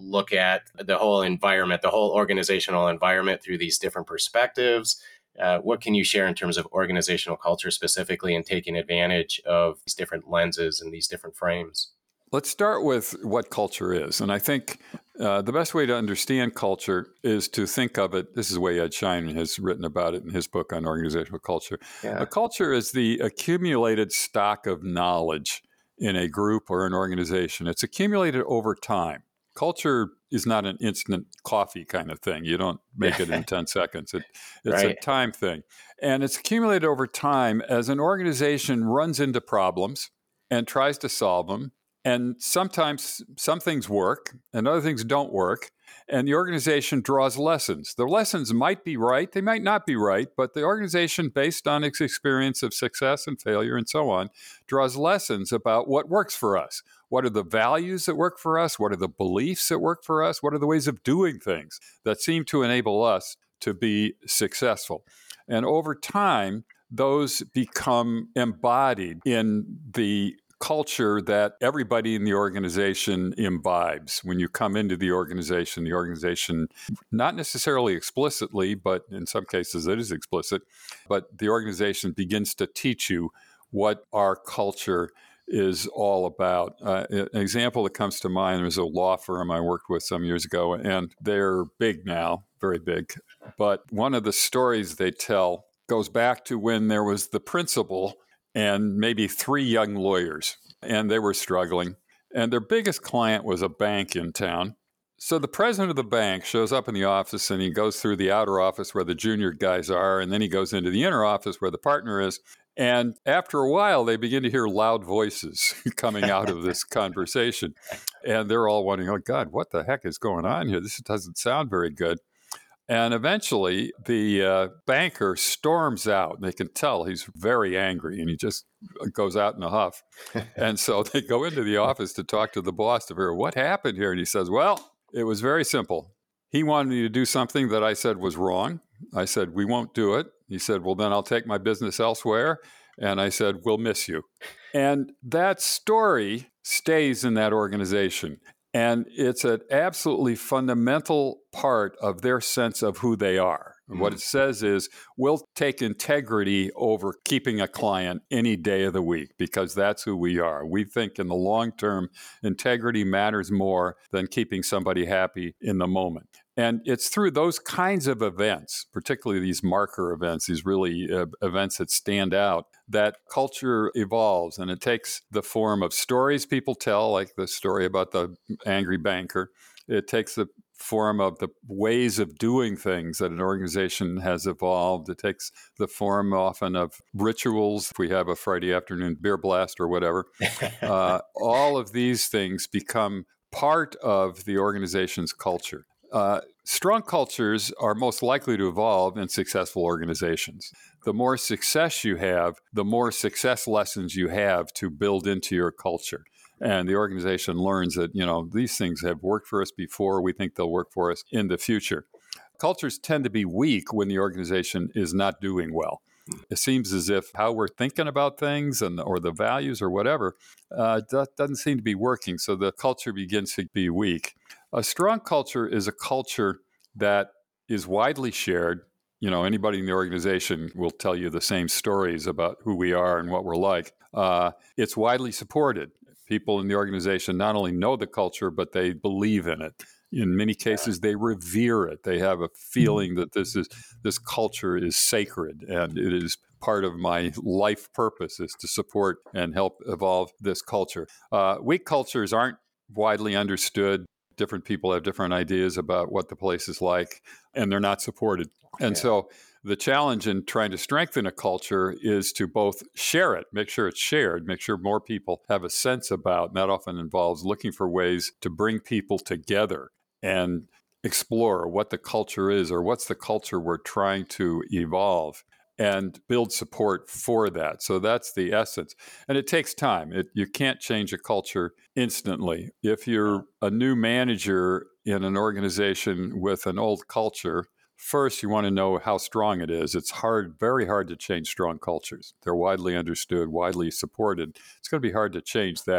look at the whole environment, the whole organizational environment through these different perspectives. Uh, what can you share in terms of organizational culture specifically and taking advantage of these different lenses and these different frames? Let's start with what culture is. And I think uh, the best way to understand culture is to think of it. This is the way Ed Schein has written about it in his book on organizational culture. Yeah. A culture is the accumulated stock of knowledge in a group or an organization. It's accumulated over time. Culture is not an instant coffee kind of thing. You don't make it in ten seconds. It, it's Right. a time thing. And it's accumulated over time as an organization runs into problems and tries to solve them. And sometimes some things work and other things don't work. And the organization draws lessons. The lessons might be right, they might not be right, but the organization, based on its experience of success and failure and so on, draws lessons about what works for us. What are the values that work for us? What are the beliefs that work for us? What are the ways of doing things that seem to enable us to be successful? And over time, those become embodied in the culture that everybody in the organization imbibes. When you come into the organization, the organization, not necessarily explicitly, but in some cases it is explicit, but the organization begins to teach you what our culture is all about. Uh, an example that comes to mind is a law firm I worked with some years ago, and they're big now, very big. But one of the stories they tell goes back to when there was the principal and maybe three young lawyers, and they were struggling. And their biggest client was a bank in town. So the president of the bank shows up in the office, and he goes through the outer office where the junior guys are, and then he goes into the inner office where the partner is. And after a while, they begin to hear loud voices coming out of this conversation. And they're all wondering, oh, God, what the heck is going on here? This doesn't sound very good. And eventually, the uh, banker storms out. And they can tell he's very angry, and he just goes out in a huff. And so they go into the office to talk to the boss to figure out what happened here. And he says, well, it was very simple. He wanted me to do something that I said was wrong. I said, we won't do it. He said, well, then I'll take my business elsewhere. And I said, we'll miss you. And that story stays in that organization. And it's an absolutely fundamental part of their sense of who they are. Mm-hmm. What it says is, we'll take integrity over keeping a client any day of the week because that's who we are. We think in the long term, integrity matters more than keeping somebody happy in the moment. And it's through those kinds of events, particularly these marker events, these really uh, events that stand out, that culture evolves. And it takes the form of stories people tell, like the story about the angry banker. It takes the form of the ways of doing things that an organization has evolved. It takes the form often of rituals. If we have a Friday afternoon beer blast or whatever, uh, all of these things become part of the organization's culture. Uh, strong cultures are most likely to evolve in successful organizations. The more success you have, the more success lessons you have to build into your culture. And the organization learns that, you know, these things have worked for us before. We think they'll work for us in the future. Cultures tend to be weak when the organization is not doing well. It seems as if how we're thinking about things and or the values or whatever uh, that doesn't seem to be working. So the culture begins to be weak. A strong culture is a culture that is widely shared. You know, anybody in the organization will tell you the same stories about who we are and what we're like. Uh, it's widely supported. People in the organization not only know the culture, but they believe in it. In many cases, they revere it. They have a feeling that this is this culture is sacred, and it is part of my life purpose is to support and help evolve this culture. Uh, weak cultures aren't widely understood. Different people have different ideas about what the place is like, and they're not supported. And yeah. so the challenge in trying to strengthen a culture is to both share it, make sure it's shared, make sure more people have a sense about, and that often involves looking for ways to bring people together and explore what the culture is or what's the culture we're trying to evolve and build support for that. So that's the essence. And it takes time. It, you can't change a culture instantly. If you're a new manager in an organization with an old culture, first, you want to know how strong it is. It's hard, very hard to change strong cultures. They're widely understood, widely supported. It's going to be hard to change that.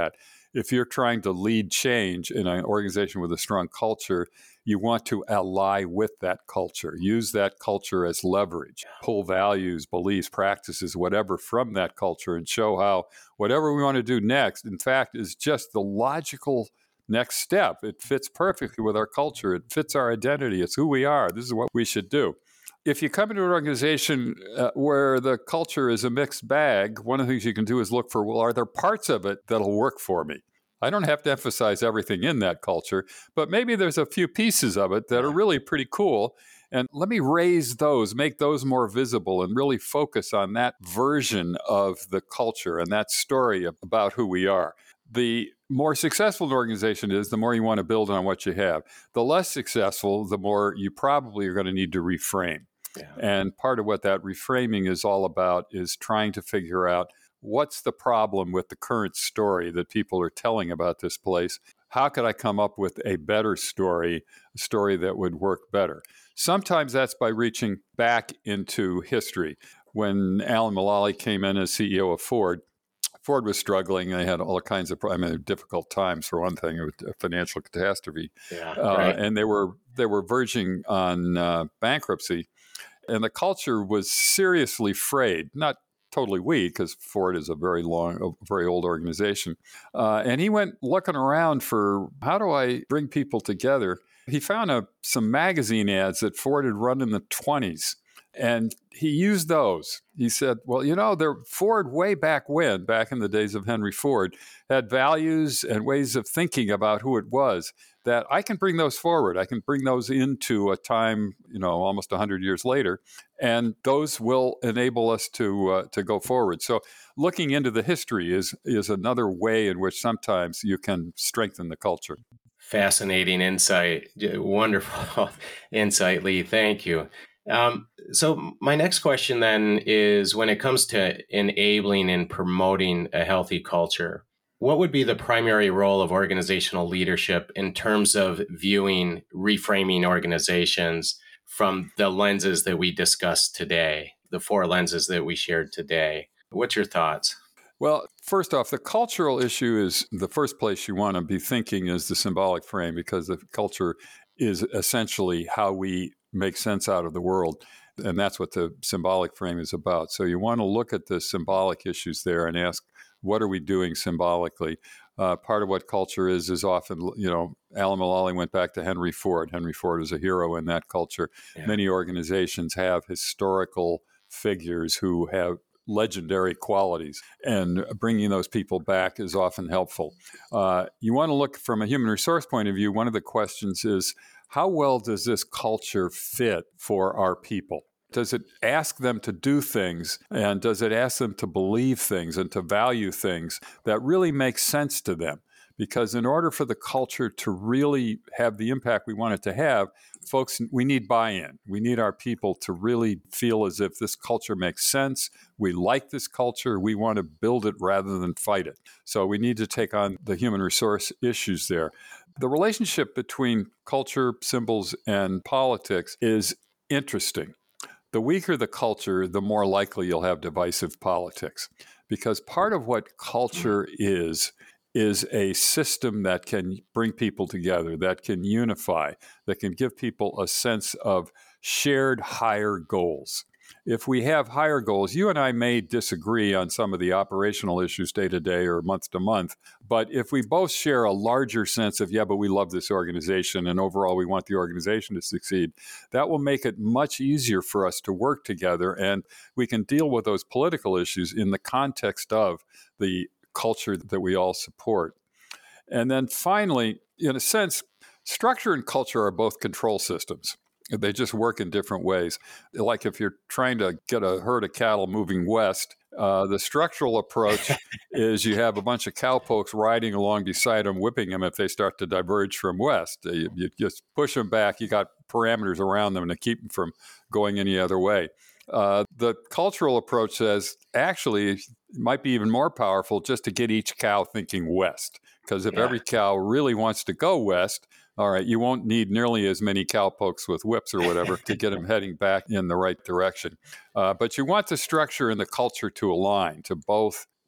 If you're trying to lead change in an organization with a strong culture, you want to ally with that culture, use that culture as leverage, pull values, beliefs, practices, whatever from that culture and show how whatever we want to do next, in fact, is just the logical next step. It fits perfectly with our culture. It fits our identity. It's who we are. This is what we should do. If you come into an organization uh, where the culture is a mixed bag, one of the things you can do is look for, well, are there parts of it that'll work for me? I don't have to emphasize everything in that culture, but maybe there's a few pieces of it that are really pretty cool. And let me raise those, make those more visible, and really focus on that version of the culture and that story about who we are. The more successful an organization is, the more you want to build on what you have. The less successful, the more you probably are going to need to reframe. Yeah. And part of what that reframing is all about is trying to figure out what's the problem with the current story that people are telling about this place. How could I come up with a better story, a story that would work better? Sometimes that's by reaching back into history. When Alan Mulally came in as C E O of Ford, Ford was struggling. They had all kinds of, I mean, difficult times for one thing, a financial catastrophe, yeah, uh, right. and they were they were verging on uh, bankruptcy, and the culture was seriously frayed. Not totally weak, because Ford is a very long, a very old organization, uh, and he went looking around for how do I bring people together. He found a, some magazine ads that Ford had run in the twenties. And he used those. He said, well, you know, there, Ford way back when, back in the days of Henry Ford, had values and ways of thinking about who it was that I can bring those forward. I can bring those into a time, you know, almost one hundred years later, and those will enable us to uh, to go forward. So looking into the history is is another way in which sometimes you can strengthen the culture. Fascinating insight. Wonderful insight, Lee. Thank you. Um, so my next question then is, when it comes to enabling and promoting a healthy culture, what would be the primary role of organizational leadership in terms of viewing, reframing organizations from the lenses that we discussed today, the four lenses that we shared today? What's your thoughts? Well, first off, the cultural issue is the first place you want to be thinking is the symbolic frame, because the culture is essentially how we make sense out of the world. And that's what the symbolic frame is about. So you want to look at the symbolic issues there and ask, what are we doing symbolically? Uh, part of what culture is, is often, you know, Alan Mulally went back to Henry Ford. Henry Ford is a hero in that culture. Yeah. Many organizations have historical figures who have legendary qualities, and bringing those people back is often helpful. Uh, you want to look from a human resource point of view. One of the questions is, how well does this culture fit for our people? Does it ask them to do things, and does it ask them to believe things and to value things that really make sense to them? Because in order for the culture to really have the impact we want it to have, folks, we need buy-in. We need our people to really feel as if this culture makes sense. We like this culture. We want to build it rather than fight it. So we need to take on the human resource issues there. The relationship between culture, symbols, and politics is interesting. The weaker the culture, the more likely you'll have divisive politics. Because part of what culture is, is a system that can bring people together, that can unify, that can give people a sense of shared higher goals. If we have higher goals, you and I may disagree on some of the operational issues day to day or month to month, but if we both share a larger sense of, yeah, but we love this organization and overall we want the organization to succeed, that will make it much easier for us to work together, and we can deal with those political issues in the context of the culture that we all support. And then finally, in a sense, structure and culture are both control systems. They just work in different ways. Like if you're trying to get a herd of cattle moving west, uh, the structural approach is you have a bunch of cowpokes riding along beside them, whipping them if they start to diverge from west. You, you just push them back. You got parameters around them to keep them from going any other way. Uh, the cultural approach says, actually, it might be even more powerful just to get each cow thinking west. Because if yeah. every cow really wants to go west, all right, you won't need nearly as many cowpokes with whips or whatever to get them heading back in the right direction. Uh, but you want the structure and the culture to align, to both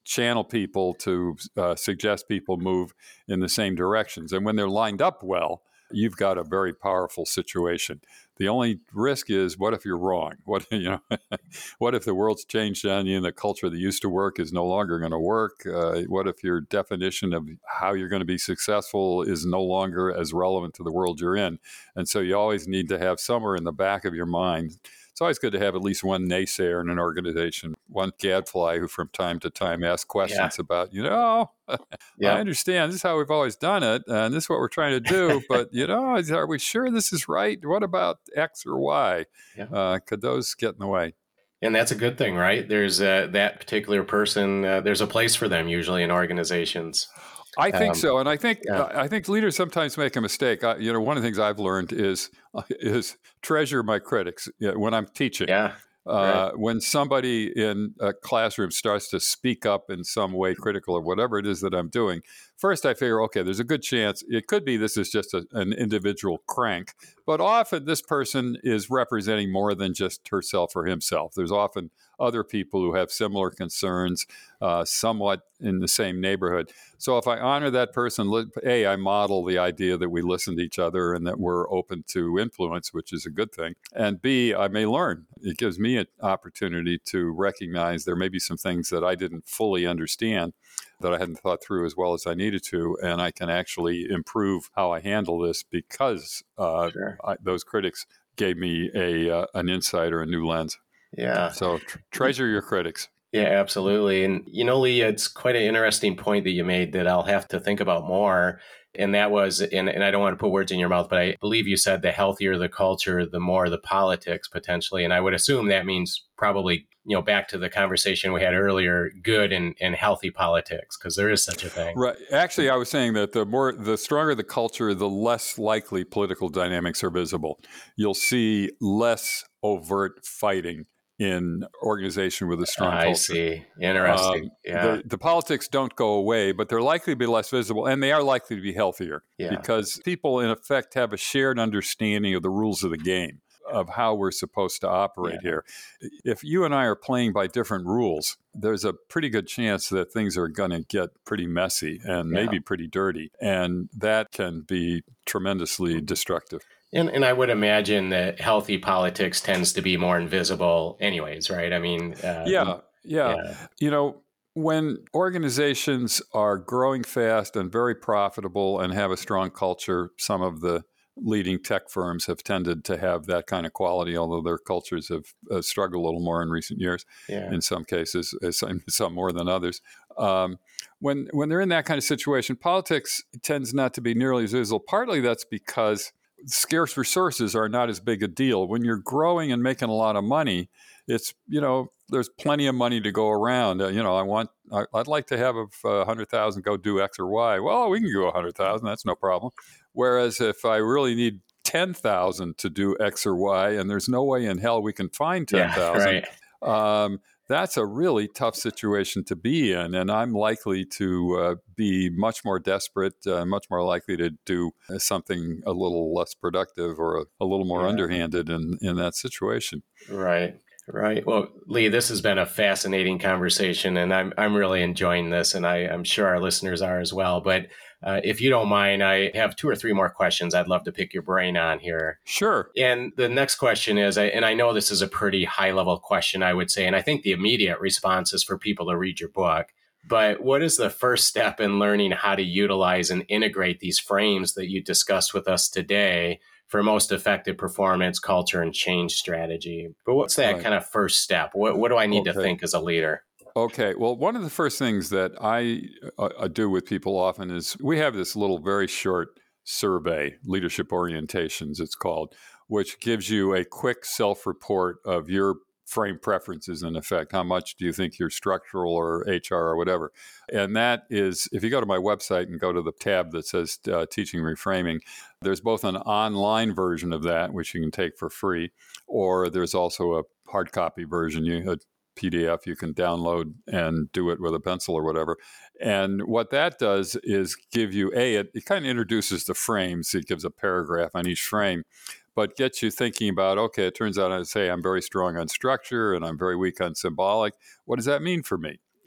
channel people to uh, suggest people move in the same directions. And when they're lined up well, you've got a very powerful situation. The only risk is, what if you're wrong? What you know, what if the world's changed on you and the culture that used to work is no longer going to work? Uh, what if your definition of how you're going to be successful is no longer as relevant to the world you're in? And so you always need to have somewhere in the back of your mind. It's always good to have at least one naysayer in an organization, one gadfly who from time to time asks questions yeah. about, you know, yeah. I understand this is how we've always done it, and this is what we're trying to do, but, you know, are we sure this is right? What about X or Y? Yeah. Uh, could those get in the way? And that's a good thing, right? There's uh, that particular person, uh, there's a place for them usually in organizations. I think um, so, and I think yeah. I think leaders sometimes make a mistake. I, you know, one of the things I've learned is is treasure my critics when I'm teaching. Yeah. Uh, right. When somebody in a classroom starts to speak up in some way critical of whatever it is that I'm doing, first I figure, okay, there's a good chance it could be this is just a, an individual crank, but often this person is representing more than just herself or himself. There's often other people who have similar concerns, uh, somewhat in the same neighborhood. So if I honor that person, A, I model the idea that we listen to each other and that we're open to influence, which is a good thing. And B, I may learn. It gives me an opportunity to recognize there may be some things that I didn't fully understand, that I hadn't thought through as well as I needed to, and I can actually improve how I handle this because uh, sure. I, those critics gave me a uh, an insight or a new lens. Yeah. So tr- treasure your critics. Yeah, absolutely. And, you know, Lee, it's quite an interesting point that you made that I'll have to think about more. And that was, and, and I don't want to put words in your mouth, but I believe you said the healthier the culture, the more the politics potentially. And I would assume that means probably, you know, back to the conversation we had earlier, good and, and healthy politics, because there is such a thing. Right. Actually, I was saying that the more, the stronger the culture, the less likely political dynamics are visible. You'll see less overt fighting in organization with a strong I culture. see. Interesting. Um, yeah. The, the politics don't go away, but they're likely to be less visible, and they are likely to be healthier yeah. because people, in effect, have a shared understanding of the rules of the game, of how we're supposed to operate yeah. here. If you and I are playing by different rules, there's a pretty good chance that things are going to get pretty messy and yeah. maybe pretty dirty, and that can be tremendously destructive. And and I would imagine that healthy politics tends to be more invisible anyways, right? I mean, uh, yeah, yeah, yeah. You know, when organizations are growing fast and very profitable and have a strong culture, some of the leading tech firms have tended to have that kind of quality, although their cultures have uh, struggled a little more in recent years, yeah. in some cases, some, some more than others. Um, when when they're in that kind of situation, politics tends not to be nearly as visible. Partly that's because scarce resources are not as big a deal. When you're growing and making a lot of money, it's, you know, there's plenty of money to go around. Uh, you know, I want, I, I'd like to have a uh, hundred thousand go do X or Y. Well, we can go a hundred thousand. That's no problem. Whereas if I really need ten thousand to do X or Y, and there's no way in hell we can find ten thousand, yeah, right. um, that's a really tough situation to be in. And I'm likely to uh, be much more desperate, uh, much more likely to do something a little less productive or a, a little more yeah. underhanded in, in that situation. Right. Right. Well, Lee, this has been a fascinating conversation, and I'm I'm really enjoying this, and I, I'm sure our listeners are as well. But uh, if you don't mind, I have two or three more questions I'd love to pick your brain on here. Sure. And the next question is, and I know this is a pretty high-level question, I would say, and I think the immediate response is for people to read your book. But what is the first step in learning how to utilize and integrate these frames that you discussed with us today for most effective performance, culture, and change strategy? But what's that right. kind of first step? What, what do I need okay. to think as a leader? Okay. Well, one of the first things that I uh, do with people often is we have this little very short survey, Leadership Orientations it's called, which gives you a quick self-report of your frame preferences in effect. How much do you think you're structural or H R or whatever? And that is, if you go to my website and go to the tab that says uh, Teaching Reframing, there's both an online version of that, which you can take for free, or there's also a hard copy version, you, a P D F you can download and do it with a pencil or whatever. And what that does is give you, A, it, it kind of introduces the frames. It gives a paragraph on each frame, but gets you thinking about, okay, it turns out I say I'm very strong on structure and I'm very weak on symbolic. What does that mean for me?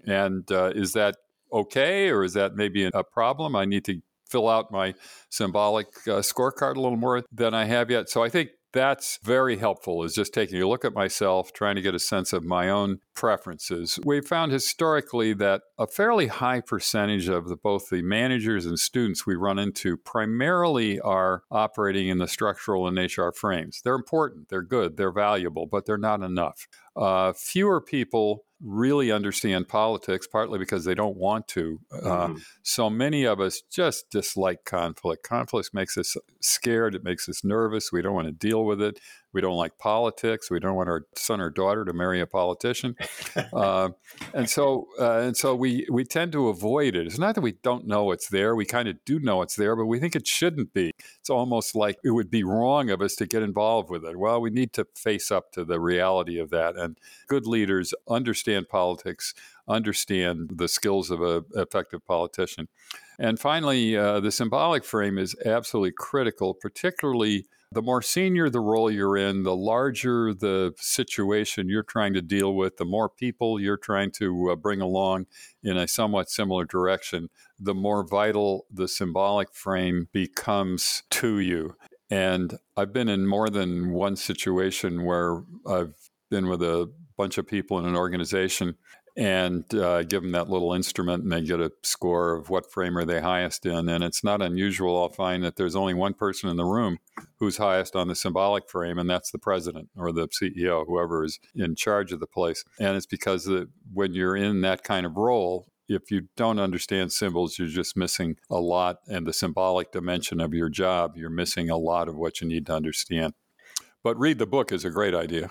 And uh, is that okay, or is that maybe a problem? I need to fill out my symbolic uh, scorecard a little more than I have yet. So I think that's very helpful, is just taking a look at myself, trying to get a sense of my own preferences. We've found historically that a fairly high percentage of the, both the managers and students we run into primarily are operating in the structural and H R frames. They're important, they're good, they're valuable, but they're not enough. Uh, fewer people really understand politics, partly because they don't want to. Uh, mm-hmm. So many of us just dislike conflict. Conflict makes us scared. It makes us nervous. We don't want to deal with it. We don't like politics. We don't want our son or daughter to marry a politician. uh, and so uh, and so we, we tend to avoid it. It's not that we don't know it's there. We kind of do know it's there, but we think it shouldn't be. It's almost like it would be wrong of us to get involved with it. Well, we need to face up to the reality of that. And good leaders understand politics, understand the skills of an effective politician. And finally, uh, the symbolic frame is absolutely critical, particularly the more senior the role you're in, the larger the situation you're trying to deal with, the more people you're trying to uh, bring along in a somewhat similar direction, the more vital the symbolic frame becomes to you. And I've been in more than one situation where I've been with a bunch of people in an organization and uh, give them that little instrument, and they get a score of what frame are they highest in. And it's not unusual, I'll find, that there's only one person in the room who's highest on the symbolic frame, and that's the president or the C E O, whoever is in charge of the place. And it's because the, when you're in that kind of role, if you don't understand symbols, you're just missing a lot. And the symbolic dimension of your job, you're missing a lot of what you need to understand. But read the book is a great idea.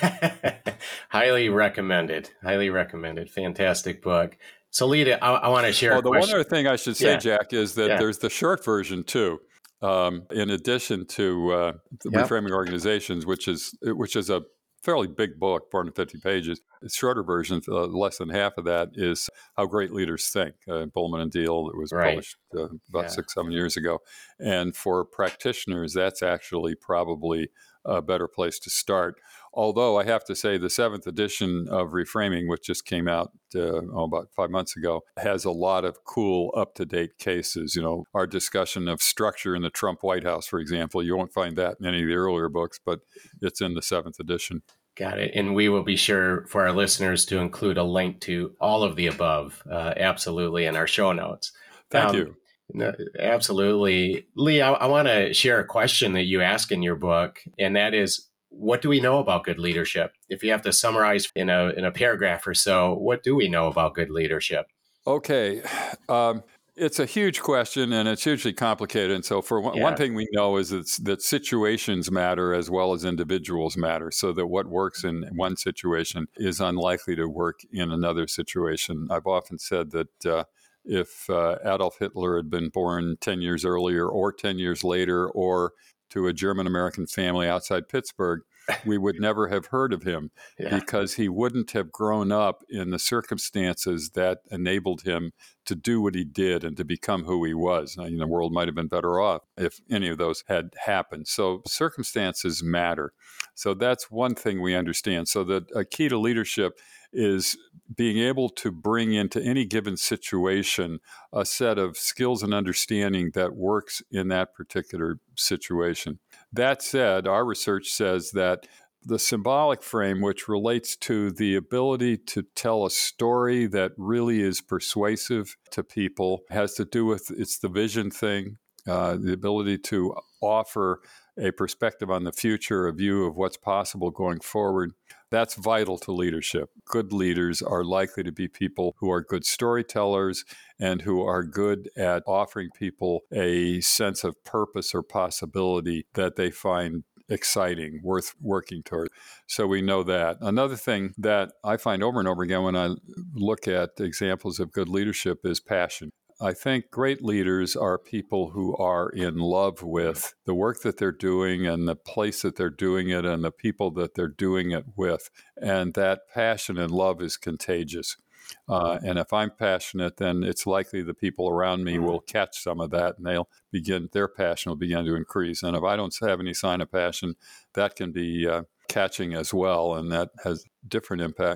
Highly recommended. Highly recommended. Fantastic book. So, Lita, I, I want to share oh, a the question. one other thing I should say, yeah. Jack, is that yeah. there's the short version, too. Um, in addition to uh, yep. Reframing Organizations, which is which is a fairly big book, four hundred fifty pages. The shorter version, uh, less than half of that, is How Great Leaders Think, uh, Bullman and Deal. It was right. published uh, about yeah. six, seven years ago. And for practitioners, that's actually probably a better place to start. Although I have to say the seventh edition of Reframing, which just came out uh, oh, about five months ago, has a lot of cool, up-to-date cases. You know, our discussion of structure in the Trump White House, for example, you won't find that in any of the earlier books, but it's in the seventh edition. Got it. And we will be sure for our listeners to include a link to all of the above, uh, absolutely, in our show notes. Thank um, you. No, absolutely. Lee, I, I want to share a question that you ask in your book, and that is, what do we know about good leadership? If you have to summarize in a in a paragraph or so, what do we know about good leadership? Okay. Um, it's a huge question, and it's hugely complicated. And so for one, yeah. one thing we know is it's, that situations matter as well as individuals matter, so that what works in one situation is unlikely to work in another situation. I've often said that uh, if uh, Adolf Hitler had been born ten years earlier or ten years later, or to a German-American family outside Pittsburgh, we would never have heard of him yeah. because he wouldn't have grown up in the circumstances that enabled him to do what he did and to become who he was. Now, you know, the world might have been better off if any of those had happened. So circumstances matter. So that's one thing we understand. So the a key to leadership is being able to bring into any given situation a set of skills and understanding that works in that particular situation. That said, our research says that the symbolic frame, which relates to the ability to tell a story that really is persuasive to people, has to do with, it's the vision thing, uh, the ability to offer a perspective on the future, a view of what's possible going forward. That's vital to leadership. Good leaders are likely to be people who are good storytellers and who are good at offering people a sense of purpose or possibility that they find exciting, worth working toward. So we know that. Another thing that I find over and over again when I look at examples of good leadership is passion. I think great leaders are people who are in love with the work that they're doing and the place that they're doing it and the people that they're doing it with. And that passion and love is contagious. Uh, and if I'm passionate, then it's likely the people around me will catch some of that and they'll begin, their passion will begin to increase. And if I don't have any sign of passion, that can be uh, catching as well, and that has different impact.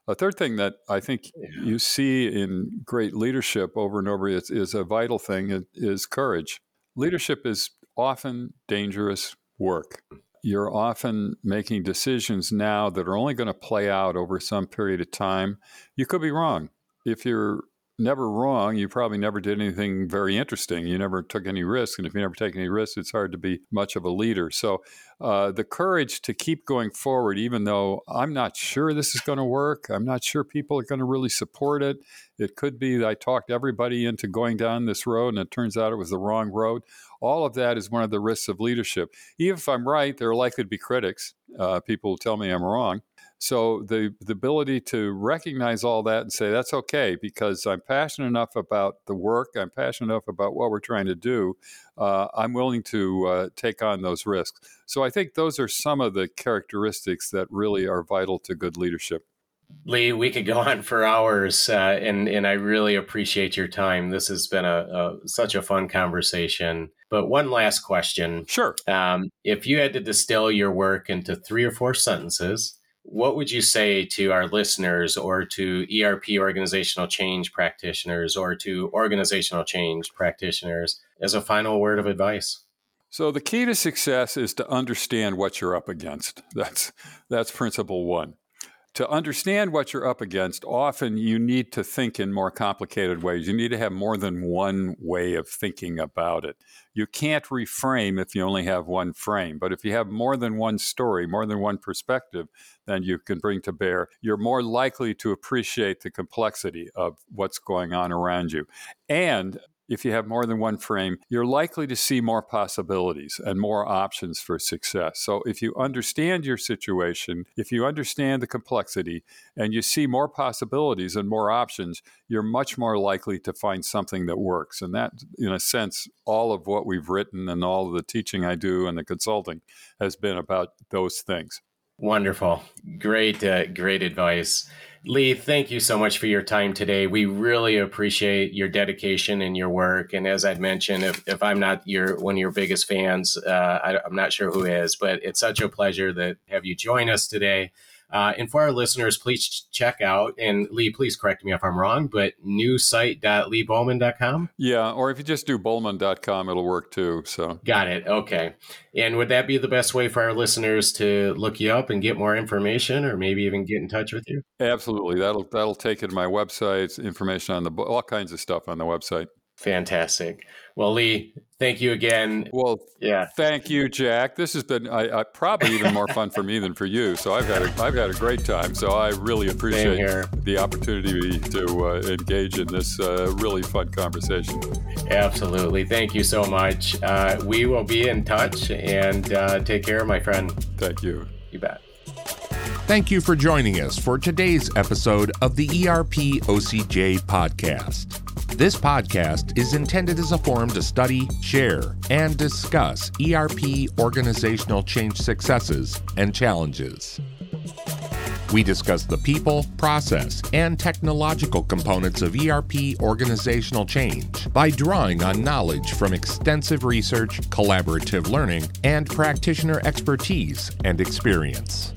A third thing that I think yeah. you see in great leadership over and over is, is a vital thing is, is courage. Leadership is often dangerous work. You're often making decisions now that are only going to play out over some period of time. You could be wrong. If you're never wrong, you probably never did anything very interesting. You never took any risks. And if you never take any risks, it's hard to be much of a leader. So uh, the courage to keep going forward, even though I'm not sure this is going to work, I'm not sure people are going to really support it. It could be that I talked everybody into going down this road and it turns out it was the wrong road. All of that is one of the risks of leadership. Even if I'm right, there are likely to be critics. Uh, people will tell me I'm wrong. So the, the ability to recognize all that and say, that's okay, because I'm passionate enough about the work, I'm passionate enough about what we're trying to do, uh, I'm willing to uh, take on those risks. So I think those are some of the characteristics that really are vital to good leadership. Lee, we could go on for hours, uh, and, and I really appreciate your time. This has been a, a such a fun conversation. But one last question. Sure. Um, if you had to distill your work into three or four sentences, what would you say to our listeners or to E R P organizational change practitioners or to organizational change practitioners as a final word of advice? So the key to success is to understand what you're up against. That's that's principle one. To understand what you're up against, often you need to think in more complicated ways. You need to have more than one way of thinking about it. You can't reframe if you only have one frame. But if you have more than one story, more than one perspective, then you can bring to bear, you're more likely to appreciate the complexity of what's going on around you. And if you have more than one frame, you're likely to see more possibilities and more options for success. So if you understand your situation, if you understand the complexity, and you see more possibilities and more options, you're much more likely to find something that works. And that, in a sense, all of what we've written and all of the teaching I do and the consulting has been about those things. Wonderful. Great, uh, great advice. Lee, thank you so much for your time today. We really appreciate your dedication and your work. And as I'd mentioned, if, if I'm not your one of your biggest fans, uh, I, I'm not sure who is, but it's such a pleasure to have you join us today. Uh, and for our listeners, please check out, and Lee, please correct me if I'm wrong, but new site dot lee bowman dot com? Yeah, or if you just do bowman dot com, it'll work too. So got it. Okay. And would that be the best way for our listeners to look you up and get more information, or maybe even get in touch with you? Absolutely. That'll that'll take it to my website, information on the all kinds of stuff on the website. Fantastic. Well, Lee, thank you again. Well, yeah. Thank you, Jack. This has been I, I, probably even more fun for me than for you. So I've had a, I've had a great time. So I really appreciate the opportunity to uh, engage in this uh, really fun conversation. Absolutely. Thank you so much. Uh, we will be in touch, and uh, take care, my friend. Thank you. You bet. Thank you for joining us for today's episode of the E R P O C J podcast. This podcast is intended as a forum to study, share, and discuss E R P organizational change successes and challenges. We discuss the people, process, and technological components of E R P organizational change by drawing on knowledge from extensive research, collaborative learning, and practitioner expertise and experience.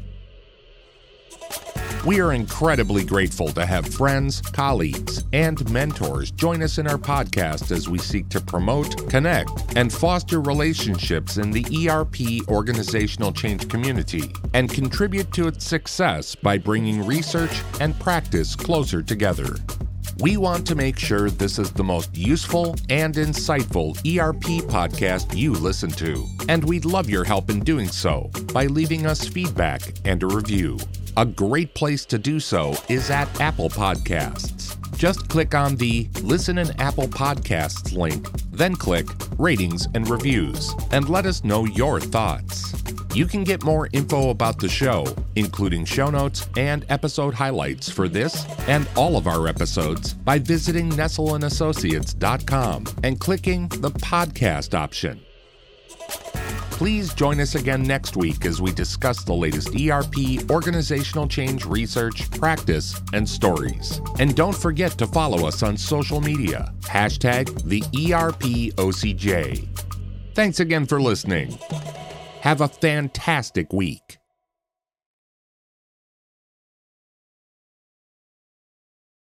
We are incredibly grateful to have friends, colleagues, and mentors join us in our podcast as we seek to promote, connect, and foster relationships in the E R P organizational change community and contribute to its success by bringing research and practice closer together. We want to make sure this is the most useful and insightful E R P podcast you listen to, and we'd love your help in doing so by leaving us feedback and a review. A great place to do so is at Apple Podcasts. Just click on the Listen in Apple Podcasts link, then click Ratings and Reviews, and let us know your thoughts. You can get more info about the show, including show notes and episode highlights for this and all of our episodes, by visiting nestle and associates dot com and clicking the podcast option. Please join us again next week as we discuss the latest E R P organizational change research, practice, and stories. And don't forget to follow us on social media, hashtag the E R P O C J. Thanks again for listening. Have a fantastic week.